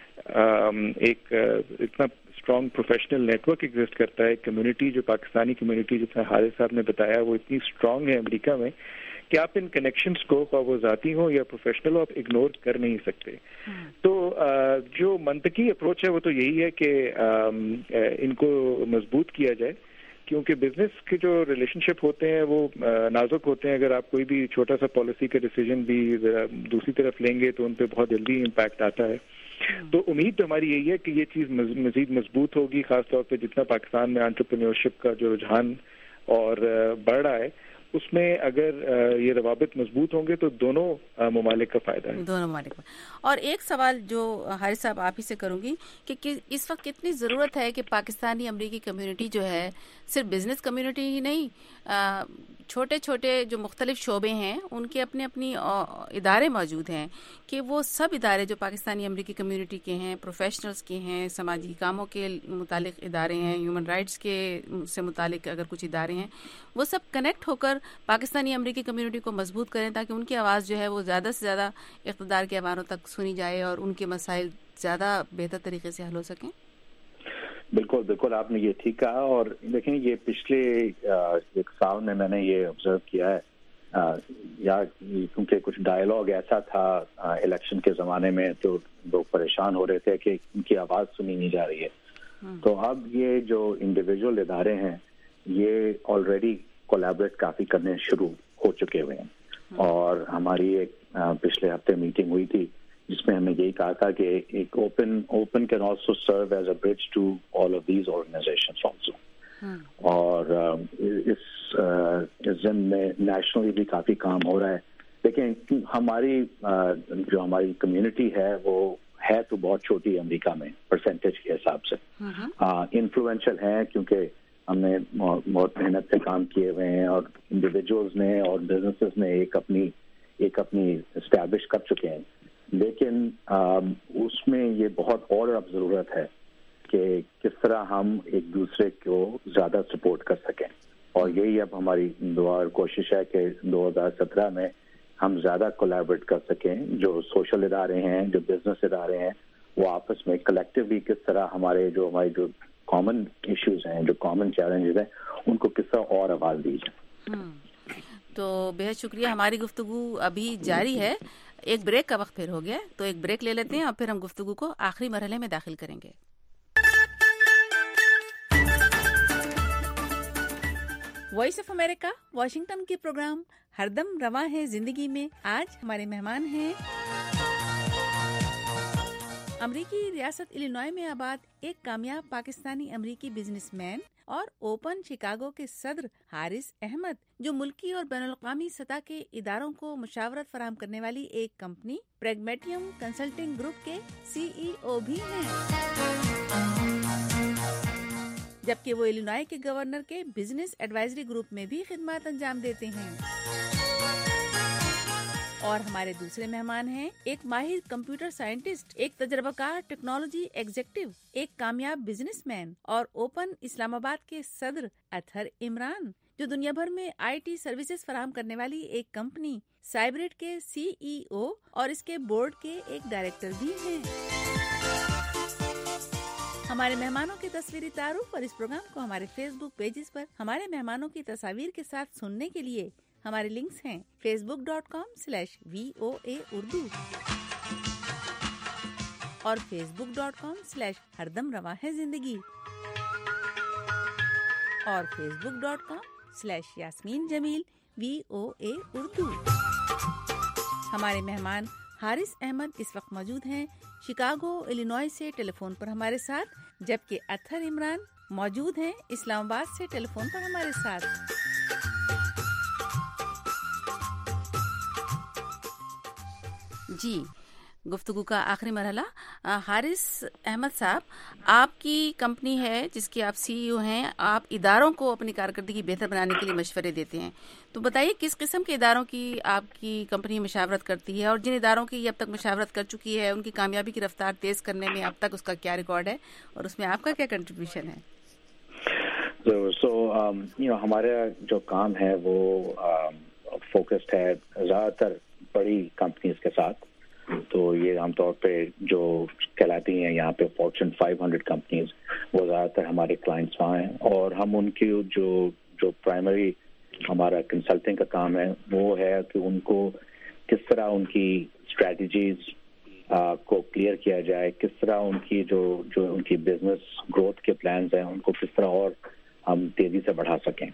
ایک اتنا strong professional network exist کرتا ہے، کمیونٹی جو پاکستانی کمیونٹی جس طرح حارث صاحب نے بتایا وہ اتنی اسٹرانگ ہے امریکہ میں کہ آپ ان کنیکشنز کو، خواہ وہ ذاتی ہوں یا پروفیشنل ہو، آپ اگنور کر نہیں سکتے. تو جو منطقی اپروچ ہے وہ تو یہی ہے کہ ان کو مضبوط کیا جائے، کیونکہ بزنس کے جو ریلیشن شپ ہوتے ہیں وہ نازک ہوتے ہیں. اگر آپ کوئی بھی چھوٹا سا پالیسی کا ڈیسیجن بھی دوسری طرف لیں گے تو ان پہ بہت جلدی امپیکٹ آتا ہے. تو امید تو ہماری یہی ہے کہ یہ چیز مزید مضبوط ہوگی، خاص طور پہ جتنا پاکستان میں انٹرپرینیورشپ کا جو رجحان اور بڑھ رہا ہے اس میں اگر یہ روابط مضبوط ہوں گے تو دونوں ممالک کا فائدہ ہے، دونوں ممالک کا. اور ایک سوال جو حارث صاحب آپ ہی سے کروں گی کہ اس وقت کتنی ضرورت ہے کہ پاکستانی امریکی کمیونٹی جو ہے صرف بزنس کمیونٹی ہی نہیں، چھوٹے چھوٹے جو مختلف شعبے ہیں ان کے اپنی ادارے موجود ہیں، کہ وہ سب ادارے جو پاکستانی امریکی کمیونٹی کے ہیں، پروفیشنلز کے ہیں، سماجی کاموں کے متعلق ادارے ہیں، ہیومن رائٹس کے سے متعلق اگر کچھ ادارے ہیں، وہ سب کنیکٹ ہو کر پاکستانی امریکی کمیونٹی کو مضبوط کریں تاکہ ان کی آواز جو ہے وہ زیادہ سے زیادہ اقتدار کے ایوانوں تک سنی جائے اور ان کے مسائل زیادہ بہتر طریقے سے حل ہو سکیں. بالکل آپ نے یہ ٹھیک کہا. اور دیکھیں یہ پچھلے ایک سال میں نے یہ آبزرو کیا ہے، یا کیونکہ کچھ ڈائلاگ ایسا تھا الیکشن کے زمانے میں تو لوگ پریشان ہو رہے تھے کہ ان کی آواز سنی نہیں جا رہی ہے. تو اب یہ جو انڈیویجول ادارے ہیں یہ آلریڈی کولیبریٹ کافی کرنے شروع ہو چکے ہوئے ہیں. اور ہماری ایک پچھلے ہفتے میٹنگ ہوئی تھی جس میں ہمیں یہی کہا تھا کہ ایک OPEN can also serve as a bridge to all of these organisations also. اور اس ضمن میں نیشنلی بھی کافی کام ہو رہا ہے. لیکن ہماری جو ہماری کمیونٹی ہے وہ ہے تو بہت چھوٹی امریکہ میں پرسنٹیج کے حساب سے. انفلوئنشل ہیں کیونکہ ہم نے بہت محنت سے کام کیے ہوئے ہیں اور انڈیویجولز نے اور بزنسز نے ایک اپنی اسٹیبلش کر چکے ہیں. لیکن اس میں یہ بہت اور اب ضرورت ہے کہ کس طرح ہم ایک دوسرے کو زیادہ سپورٹ کر سکیں, اور یہی اب ہماری دعا اور کوشش ہے کہ 2017 میں ہم زیادہ کولیبریٹ کر سکیں. جو سوشل ادارے ہیں, جو بزنس ادارے ہیں, وہ آپس میں کلیکٹیولی کس طرح ہمارے جو کامن ایشوز ہیں, جو کامن چیلنجز ہیں, ان کو کس طرح اور آواز دی جائے. تو بہت شکریہ. ہماری گفتگو ابھی جاری ہے, ایک بریک کا وقت پھر ہو گیا, تو ایک بریک لے لیتے ہیں اور پھر ہم گفتگو کو آخری مرحلے میں داخل کریں گے. وائس آف امریکہ واشنگٹن کے پروگرام ہر دم رواں ہے زندگی میں آج ہمارے مہمان ہیں امریکی ریاست الینوائے میں آباد ایک کامیاب پاکستانی امریکی بزنس مین اور اوپن شکاگو کے صدر حارث احمد, جو ملکی اور بین الاقوامی سطح کے اداروں کو مشاورت فراہم کرنے والی ایک کمپنی پریگمیٹیم کنسلٹنگ گروپ کے CEO بھی ہیں, جبکہ وہ الینوائے کے گورنر کے بزنس ایڈوائزری گروپ میں بھی خدمات انجام دیتے ہیں. اور ہمارے دوسرے مہمان ہیں ایک ماہر کمپیوٹر سائنٹسٹ, ایک تجربہ کار ٹیکنالوجی ایگزیکٹو, ایک کامیاب بزنس مین اور اوپن اسلام آباد کے صدر اطہر عمران, جو دنیا بھر میں IT سروسز فراہم کرنے والی ایک کمپنی سائبریٹ کے CEO اور اس کے بورڈ کے ایک ڈائریکٹر بھی ہیں. ہمارے مہمانوں کی تصویری تعارف اور اس پروگرام کو ہمارے فیس بک پیجز پر ہمارے مہمانوں کی تصاویر کے ساتھ سننے کے لیے ہمارے لنکس ہیں facebook.com/VOA Urdu اور facebook.com/ہردم رواں ہے زندگی اور facebook.com/یاسمین جمیل VOA Urdu. ہمارے مہمان حارث احمد اس وقت موجود ہیں شکاگو الینوائے سے ٹیلی فون پر ہمارے ساتھ, جبکہ اطہر عمران موجود ہیں اسلام آباد سے ٹیلی فون پر ہمارے ساتھ. جی, گفتگو کا آخری مرحلہ. حارث احمد صاحب, آپ کی کمپنی ہے جس کی آپ CEO ہیں, آپ اداروں کو اپنی کارکردگی بہتر بنانے کے لیے مشورے دیتے ہیں, تو بتائیے کس قسم کے اداروں کی آپ کی کمپنی مشاورت کرتی ہے, اور جن اداروں کی یہ اب تک مشاورت کر چکی ہے ان کی کامیابی کی رفتار تیز کرنے میں اب تک اس کا کیا ریکارڈ ہے, اور اس میں آپ کا کیا کنٹریبیوشن ہے؟ ہمارا جو کام ہے وہ فوکسڈ ہے زیادہ تر بڑی کمپنیز کے ساتھ. تو یہ عام طور پہ جو کہلاتی ہیں یہاں پہ فارچون 500 کمپنیز, وہ زیادہ تر ہمارے کلائنٹس وہاں ہیں, اور ہم ان کی جو پرائمری ہمارا کنسلٹنگ کا کام ہے وہ ہے کہ ان کو کس طرح ان کی اسٹریٹجیز کو کلیئر کیا جائے, کس طرح ان کی جو ان کی بزنس گروتھ کے پلانز ہیں ان کو کس طرح اور ہم تیزی سے بڑھا سکیں.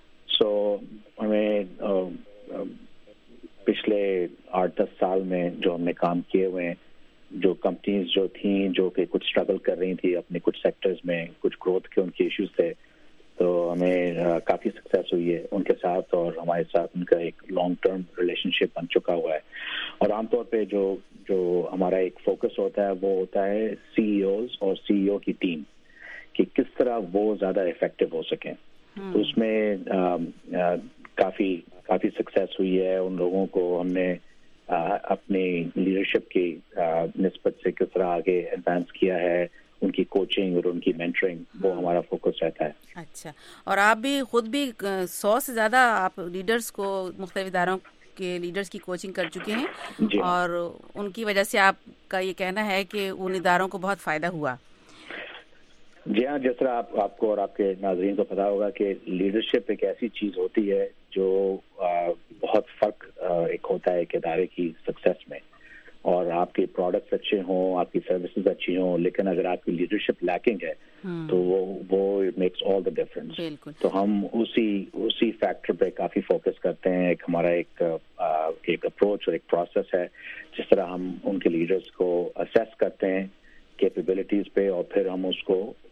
ہمیں پچھلے 8-10 سال میں جو ہم نے کام کیے ہوئے ہیں, جو کمپنیز جو تھیں جو کہ کچھ اسٹرگل کر رہی تھیں اپنے کچھ سیکٹرز میں, کچھ گروتھ کے ان کے ایشوز تھے, تو ہمیں کافی سکسیس ہوئی ہے ان کے ساتھ, اور ہمارے ساتھ ان کا ایک لانگ ٹرم ریلیشن شپ بن چکا ہوا ہے. اور عام طور پہ جو ہمارا ایک فوکس ہوتا ہے وہ ہوتا ہے CEOs اور CEO کی ٹیم, کہ کس طرح وہ زیادہ افیکٹو ہو سکیں. تو اس میں کافی سکسیس ہوئی ہے. ان لوگوں کو ہم نے اپنی لیڈرشپ کی نسبت سے کس طرح آگے ایڈوانس کیا ہے, ان کی کوچنگ اور ان کی مینٹرنگ, وہ ہمارا فوکس رہتا ہے. اچھا, اور آپ بھی خود بھی 100 سے زیادہ آپ لیڈرز کو, مختلف اداروں کے لیڈرز کی کوچنگ کر چکے ہیں, جی, اور ان کی وجہ سے آپ کا یہ کہنا ہے کہ ان اداروں کو بہت فائدہ ہوا. جی ہاں, جس طرح آپ کو اور آپ کے ناظرین کو پتا ہوگا کہ لیڈرشپ ایک ایسی چیز ہوتی ہے جو بہت فرق ایک ہوتا ہے ایک ادارے کی سکسیس میں. اور آپ کے پروڈکٹس اچھے ہوں, آپ کی سروسز اچھی ہوں, لیکن اگر آپ کی لیڈرشپ لیکنگ ہے تو وہ میکس آل دا ڈفرنس. تو ہم اسی فیکٹر پہ کافی فوکس کرتے ہیں. ایک ہمارا ایک اپروچ اور ایک پروسیس ہے جس طرح ہم ان کے لیڈرز کو اسیس کرتے ہیں کیپیبلٹیز پہ, اور پھر ہم اس کو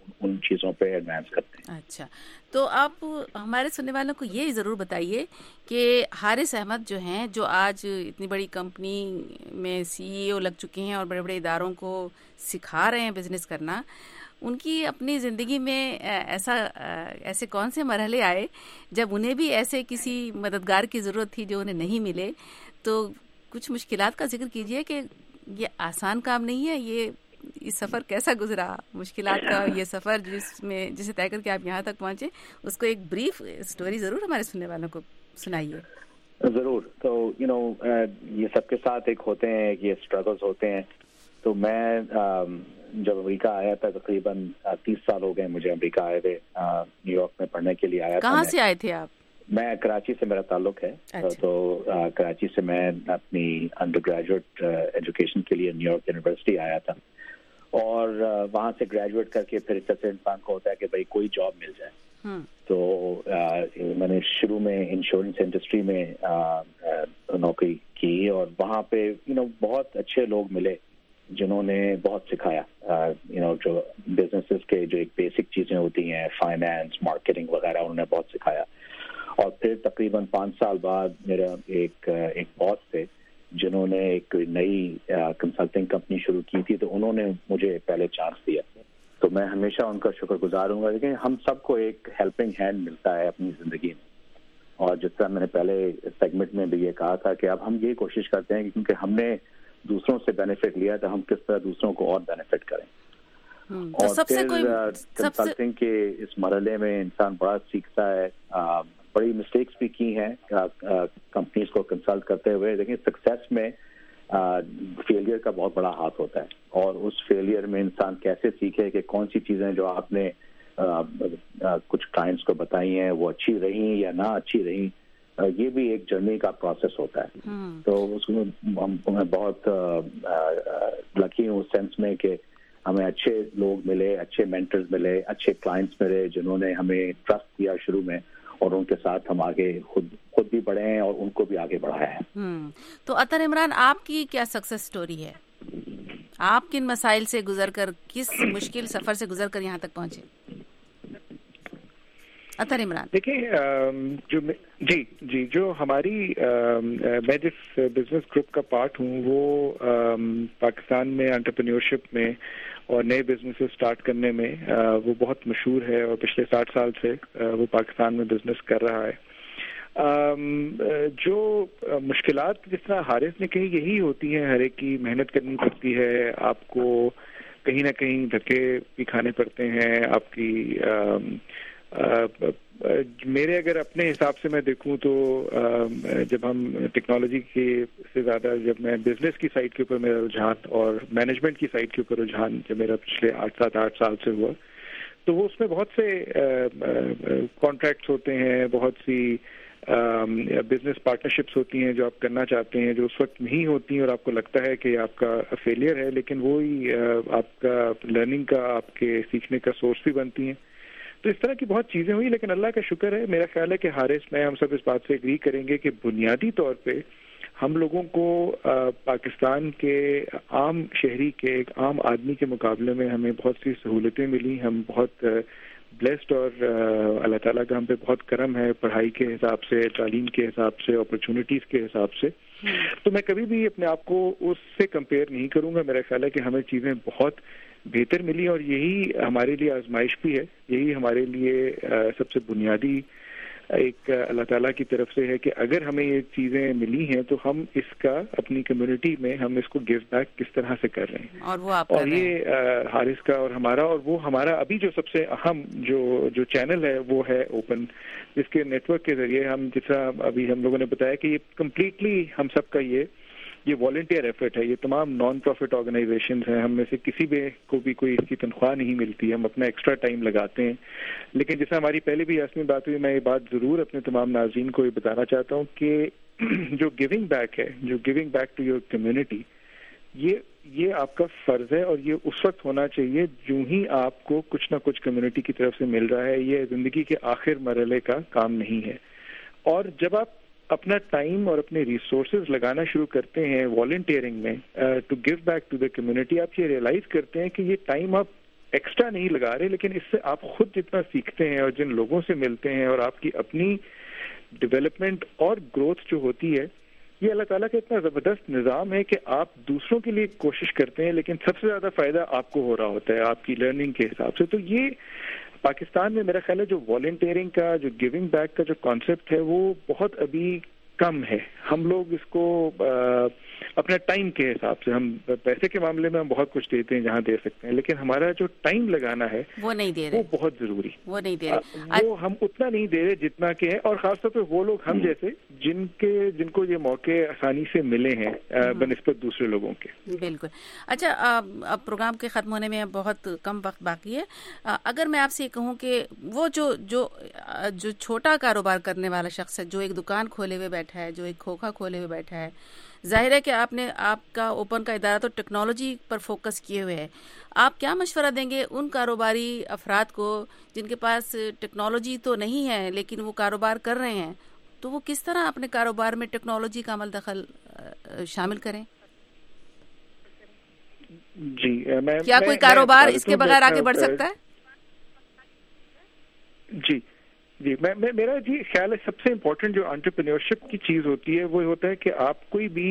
ان چیزوں پہ ایڈوانس کرتے ہیں. اچھا, تو آپ ہمارے سننے والوں کو یہ ضرور بتائیے کہ حارث احمد جو ہیں, جو آج اتنی بڑی کمپنی میں CEO لگ چکے ہیں اور بڑے بڑے اداروں کو سکھا رہے ہیں بزنس کرنا, ان کی اپنی زندگی میں ایسے کون سے مرحلے آئے جب انہیں بھی ایسے کسی مددگار کی ضرورت تھی جو انہیں نہیں ملے؟ تو کچھ مشکلات کا ذکر کیجئے کہ یہ آسان کام نہیں ہے, یہ سفر کیسا گزرا, مشکلات کا یہ سفر جسے طے کر کے آپ یہاں تک پہنچے, اس کو ایک بریف اسٹوری ضرور ہمارے سننے والوں کو سنائیے. ضرور. تو یہ سب کے ساتھ ایک ہوتے ہیں, یہ اسٹرگلز ہوتے ہیں. تو میں جب امریکہ آیا تھا, تقریباً 30 سال ہو گئے مجھے امریکہ آئے تھے, نیو یارک میں پڑھنے کے لیے آیا تھا. کہاں سے آئے تھے آپ؟ میں کراچی سے میرا تعلق ہے. تو کراچی سے میں اپنی انڈر گریجویٹ ایجوکیشن کے لیے نیو یارک یونیورسٹی آیا تھا, اور وہاں سے گریجویٹ کر کے پھر اس سے انسان کو ہوتا ہے کہ بھائی کوئی جاب مل جائے. تو میں نے شروع میں انشورنس انڈسٹری میں نوکری کی, اور وہاں پہ بہت اچھے لوگ ملے جنہوں نے بہت سکھایا. جو بزنسز کے جو ایک بیسک چیزیں ہوتی ہیں, فائنانس, مارکیٹنگ وغیرہ, انہوں نے بہت سکھایا. اور پھر تقریباً 5 سال بعد میرا ایک باس تھے جنہوں نے ایک نئی کنسلٹنگ کمپنی شروع کی تھی, تو انہوں نے مجھے پہلے چانس دیا. تو میں ہمیشہ ان کا شکر گزار ہوں گا. لیکن ہم سب کو ایک ہیلپنگ ہینڈ ملتا ہے اپنی زندگی میں, اور جس طرح میں نے پہلے سیگمنٹ میں بھی یہ کہا تھا کہ اب ہم یہ کوشش کرتے ہیں کہ کیونکہ ہم نے دوسروں سے بینیفٹ لیا تو ہم کس طرح دوسروں کو اور بینیفٹ کریں. اور پھر کنسلٹنگ کے اس مرحلے میں انسان بڑا سیکھتا ہے. بڑی مسٹیکس بھی کی ہیں کمپنیز کو کنسلٹ کرتے ہوئے, لیکن سکسیس میں فیلئر کا بہت بڑا ہاتھ ہوتا ہے, اور اس فیلئر میں انسان کیسے سیکھے کہ کون سی چیزیں جو آپ نے کچھ کلائنٹس کو بتائی ہیں وہ اچھی رہیں یا نہ اچھی رہیں, یہ بھی ایک جرنی کا پروسیس ہوتا ہے. تو اس میں بہت لکی ہوں اس سینس میں کہ ہمیں اچھے لوگ ملے, اچھے مینٹرز ملے, اچھے کلائنٹس ملے جنہوں نے ہمیں ٹرسٹ دیا شروع میں, اور ان کے ساتھ ہم آگے خود بھی بڑھے ہیں اور ان کو بھی آگے بڑھایا ہے. تو عطر عمران, آپ کی کیا سکسیس سٹوری ہے؟ آپ کن مسائل سے گزر کر, کس مشکل سفر سے گزر کر یہاں تک پہنچے؟ عطر عمران. دیکھیے, جو ہماری میں جس بزنس گروپ کا پارٹ ہوں وہ پاکستان میں انٹرپرینیورشپ میں اور نئے بزنس سٹارٹ کرنے میں وہ بہت مشہور ہے, اور پچھلے 60 سال سے وہ پاکستان میں بزنس کر رہا ہے. جو مشکلات جس طرح حارث نے کہی یہی ہوتی ہیں, ہر ایک کی محنت کرنی پڑتی ہے, آپ کو کہیں نہ کہیں دھکے بھی کھانے پڑتے ہیں. آپ کی میرے اگر اپنے حساب سے میں دیکھوں تو جب ہم ٹیکنالوجی کے سے زیادہ جب میں بزنس کی سائڈ کے اوپر میرا رجحان اور مینجمنٹ کی سائڈ کے اوپر رجحان جب میرا پچھلے 8 سال سے ہوا, تو وہ اس میں بہت سے کانٹریکٹس ہوتے ہیں, بہت سی بزنس پارٹنرشپس ہوتی ہیں جو آپ کرنا چاہتے ہیں, جو اس وقت نہیں ہوتی ہیں اور آپ کو لگتا ہے کہ آپ کا فیلئر ہے, لیکن وہی آپ کا لرننگ کا, آپ کے سیکھنے کا سورس بھی بنتی ہیں. تو اس طرح کی بہت چیزیں ہوئی, لیکن اللہ کا شکر ہے, میرا خیال ہے کہ حارث میں ہم سب اس بات سے ایگری کریں گے کہ بنیادی طور پہ ہم لوگوں کو پاکستان کے عام شہری کے, ایک عام آدمی کے مقابلے میں ہمیں بہت سی سہولتیں ملی. ہم بہت بلیسڈ, اور اللہ تعالیٰ کا ہم پہ بہت کرم ہے پڑھائی کے حساب سے, تعلیم کے حساب سے, اپرچونیٹیز کے حساب سے. تو میں کبھی بھی اپنے آپ کو اس سے کمپیئر نہیں کروں گا. میرا خیال ہے کہ ہمیں چیزیں بہت بہتر ملی, اور یہی ہمارے لیے آزمائش بھی ہے. یہی ہمارے لیے سب سے بنیادی ایک اللہ تعالیٰ کی طرف سے ہے کہ اگر ہمیں یہ چیزیں ملی ہیں تو ہم اس کا اپنی کمیونٹی میں ہم اس کو گیو بیک کس طرح سے کر رہے ہیں. اور یہ حارث کا اور ہمارا, اور وہ ہمارا ابھی جو سب سے اہم جو چینل ہے وہ ہے اوپن, جس کے نیٹ ورک کے ذریعے ہم, جس طرح ابھی ہم لوگوں نے بتایا کہ یہ کمپلیٹلی ہم سب کا یہ والنٹیئر ایفرٹ ہے. یہ تمام نان پروفٹ آرگنائزیشنز ہیں, ہم میں سے کسی بھی کو بھی کوئی اس کی تنخواہ نہیں ملتی. ہم اپنا ایکسٹرا ٹائم لگاتے ہیں. لیکن جیسا ہماری پہلے بھی یاسمین بات ہوئی, میں یہ بات ضرور اپنے تمام ناظرین کو یہ بتانا چاہتا ہوں کہ جو گیونگ بیک ہے, جو giving back to your community, یہ آپ کا فرض ہے, اور یہ اس وقت ہونا چاہیے جو ہی آپ کو کچھ نہ کچھ کمیونٹی کی طرف سے مل رہا ہے. یہ زندگی کے آخر مرحلے کا کام نہیں ہے. اور جب آپ اپنا ٹائم اور اپنے ریسورسز لگانا شروع کرتے ہیں والنٹیئرنگ میں to give back to the community, آپ یہ ریئلائز کرتے ہیں کہ یہ ٹائم آپ ایکسٹرا نہیں لگا رہے, لیکن اس سے آپ خود جتنا سیکھتے ہیں اور جن لوگوں سے ملتے ہیں اور آپ کی اپنی ڈیولپمنٹ اور گروتھ جو ہوتی ہے, یہ اللہ تعالیٰ کا اتنا زبردست نظام ہے کہ آپ دوسروں کے لیے کوشش کرتے ہیں, لیکن سب سے زیادہ فائدہ آپ کو ہو رہا ہوتا ہے آپ کی لرننگ کے حساب سے. تو یہ پاکستان میں میرا خیال ہے جو والنٹیئرنگ کا, جو گیونگ بیک کا جو کانسیپٹ ہے وہ بہت ابھی کم ہے. ہم لوگ اس کو اپنے ٹائم کے حساب سے, ہم پیسے کے معاملے میں ہم بہت کچھ دیتے ہیں جہاں دے سکتے ہیں, لیکن ہمارا جو ٹائم لگانا ہے وہ نہیں دے رہے, وہ بہت ضروری, وہ نہیں دے رہے, وہ ہم اتنا نہیں دے رہے جتنا کہ ہے. اور خاص طور پہ وہ لوگ ہم جیسے جن کو یہ موقع آسانی سے ملے ہیں بنسبت دوسرے لوگوں کے. بالکل. اچھا, اب پروگرام کے ختم ہونے میں بہت کم وقت باقی ہے. اگر میں آپ سے یہ کہوں کہ وہ جو چھوٹا کاروبار کرنے والا شخص ہے, جو ایک دکان کھولے ہوئے بیٹھا ہے, جو ایک کھوکھا کھولے ہوئے بیٹھا ہے, ظاہر ہے کہ آپ کا اوپن کا ادارہ تو ٹیکنالوجی پر فوکس کیے ہوئے ہے, آپ کیا مشورہ دیں گے ان کاروباری افراد کو جن کے پاس ٹیکنالوجی تو نہیں ہے لیکن وہ کاروبار کر رہے ہیں, تو وہ کس طرح اپنے کاروبار میں ٹیکنالوجی کا عمل دخل شامل کریں؟ جی, کیا کوئی کاروبار اس کے بغیر آگے بڑھ سکتا ہے؟ جی میرا خیال ہے سب سے امپورٹنٹ جو انٹرپرینیورشپ کی چیز ہوتی ہے وہ ہوتا ہے کہ آپ کوئی بھی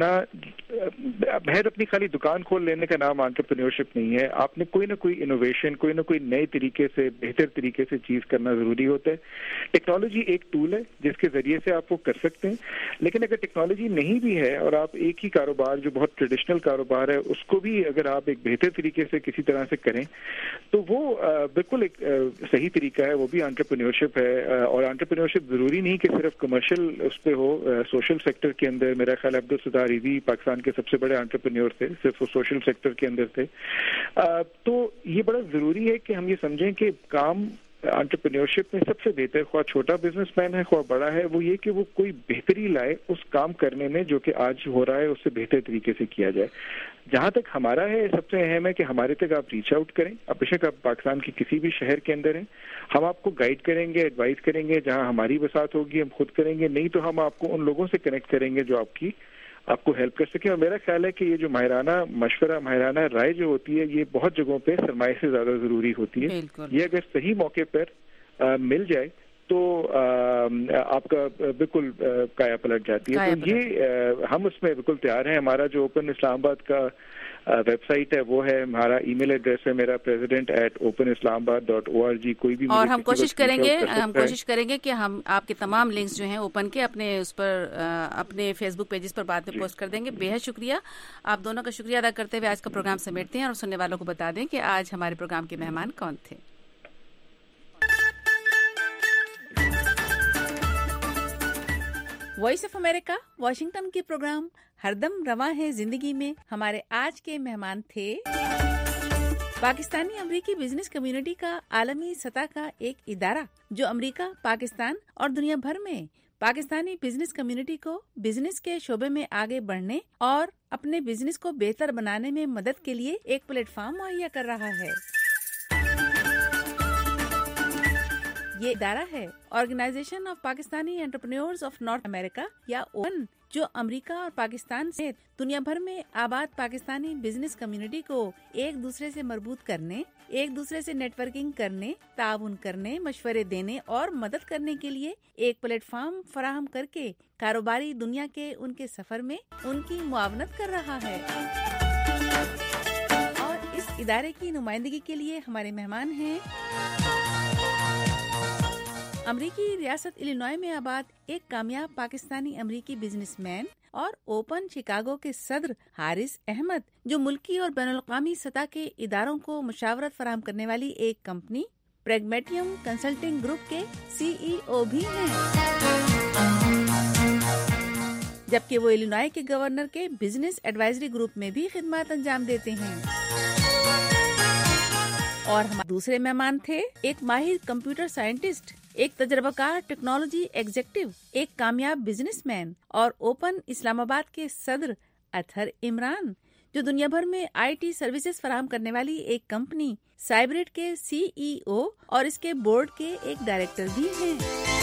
اپنی خالی دکان کھول لینے کا نام انٹرپرینیورشپ نہیں ہے. آپ نے کوئی نہ کوئی انوویشن, کوئی نہ کوئی نئے طریقے سے, بہتر طریقے سے چیز کرنا ضروری ہوتا ہے. ٹیکنالوجی ایک ٹول ہے جس کے ذریعے سے آپ وہ کر سکتے ہیں, لیکن اگر ٹیکنالوجی نہیں بھی ہے اور آپ ایک ہی کاروبار جو بہت ٹریڈیشنل کاروبار ہے اس کو بھی اگر آپ ایک بہتر طریقے سے کسی طرح سے کریں تو وہ بالکل ایک صحیح طریقہ ہے, وہ بھی انٹرپرینیورشپ ہے. اور انٹرپرینیورشپ ضروری نہیں کہ صرف کمرشل اس پہ ہو, سوشل سیکٹر کے اندر میرا خیال عبدالستار ایدھی پاکستان کے سب سے بڑے انٹرپرینیور تھے, صرف وہ سوشل سیکٹر کے اندر تھے. تو یہ بڑا ضروری ہے کہ ہم یہ سمجھیں کہ کام انٹرپرینیورشپ میں سب سے بہتر, خواہ چھوٹا بزنس مین ہے خواہ بڑا ہے, وہ یہ کہ وہ کوئی بہتری لائے اس کام کرنے میں جو کہ آج ہو رہا ہے اس سے بہتر طریقے سے کیا جائے. جہاں تک ہمارا ہے سب سے اہم ہے کہ ہمارے تک آپ ریچ آؤٹ کریں. اب بے شک آپ پاکستان کے کسی بھی شہر کے اندر ہیں, ہم آپ کو گائیڈ کریں گے, ایڈوائز کریں گے, جہاں ہماری بساط ہوگی ہم خود کریں گے, نہیں تو ہم آپ کو ان لوگوں سے کنیکٹ کریں گے جو آپ کو ہیلپ کر سکیں. اور میرا خیال ہے کہ یہ جو ماہرانہ مشورہ, ماہرانہ رائے جو ہوتی ہے یہ بہت جگہوں پہ سرمایہ سے زیادہ ضروری ہوتی ہے. یہ اگر صحیح موقع پر مل جائے تو آپ کا بالکل کایا پلٹ جاتی ہے. تو یہ ہم اس میں بالکل تیار ہیں. ہمارا جو اوپن اسلام آباد کا ویب سائٹ ہے وہ ہے, ہمارا ای میل ایڈریس ہے میرا president@openislamabad.org. کوئی بھی, اور ہم کوشش کریں گے کہ ہم آپ کے تمام لنکس جو ہیں اوپن کے اپنے اس پر اپنے فیس بک پیجز پر بعد میں پوسٹ کر دیں گے. بے حد شکریہ, آپ دونوں کا شکریہ ادا کرتے ہوئے آج کا پروگرام سمیٹتے ہیں اور سننے والوں کو بتا دیں کہ آج ہمارے پروگرام کے مہمان کون تھے. وائس آف امریکہ واشنگٹن کے پروگرام ہر دم رواں ہے زندگی میں ہمارے آج کے مہمان تھے پاکستانی امریکی بزنس کمیونٹی کا عالمی سطح کا ایک ادارہ جو امریکہ, پاکستان اور دنیا بھر میں پاکستانی بزنس کمیونٹی کو بزنس کے شعبے میں آگے بڑھنے اور اپنے بزنس کو بہتر بنانے میں مدد کے لیے ایک پلیٹ فارم مہیا کر رہا ہے. یہ ادارہ ہے organization of Pakistani entrepreneurs of North America یا اوپن, جو امریکہ اور پاکستان سے دنیا بھر میں آباد پاکستانی بزنس کمیونٹی کو ایک دوسرے سے مربوط کرنے, ایک دوسرے سے نیٹ ورکنگ کرنے, تعاون کرنے, مشورے دینے اور مدد کرنے کے لیے ایک پلیٹ فارم فراہم کر کے کاروباری دنیا کے ان کے سفر میں ان کی معاونت کر رہا ہے. اور اس ادارے کی نمائندگی کے لیے ہمارے مہمان ہیں امریکی ریاست الینوائے میں آباد ایک کامیاب پاکستانی امریکی بزنس مین اور اوپن شکاگو کے صدر حارث احمد, جو ملکی اور بین الاقوامی سطح کے اداروں کو مشاورت فراہم کرنے والی ایک کمپنی پریگمیٹیم کنسلٹنگ گروپ کے CEO بھی ہیں, جبکہ وہ الینوائے کے گورنر کے بزنس ایڈوائزری گروپ میں بھی خدمات انجام دیتے ہیں. اور ہمارے دوسرے مہمان تھے ایک ماہر کمپیوٹر سائنٹسٹ, ایک تجربہ کار ٹیکنالوجی ایگزیکٹو, ایک کامیاب بزنس مین اور اوپن اسلام آباد کے صدر اطہر عمران, جو دنیا بھر میں IT سروسز فراہم کرنے والی ایک کمپنی سائبرٹ کے CEO اور اس کے بورڈ کے ایک ڈائریکٹر بھی ہیں.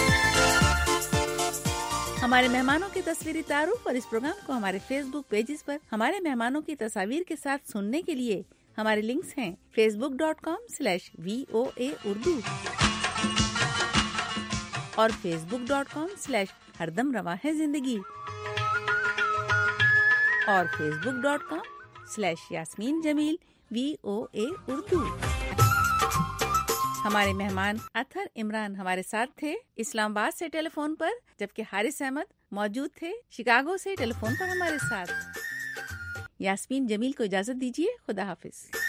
ہمارے مہمانوں کی تصویری تعارف اور اس پروگرام کو ہمارے فیس بک پیجز پر ہمارے مہمانوں کی تصاویر کے ساتھ سننے کے لیے हमारे लिंक्स हैं facebook.com/VOA Urdu और facebook.com/हरदम रवां है जिंदगी और facebook.com/यास्मीन जमील VOA उर्दू। हमारे मेहमान अतहर इमरान हमारे साथ थे इस्लामाबाद से टेलीफोन पर, जबकि हारिस अहमद मौजूद थे शिकागो से टेलीफोन पर हमारे साथ। यास्मीन जमील को इजाजत दीजिए। खुदा हाफिज।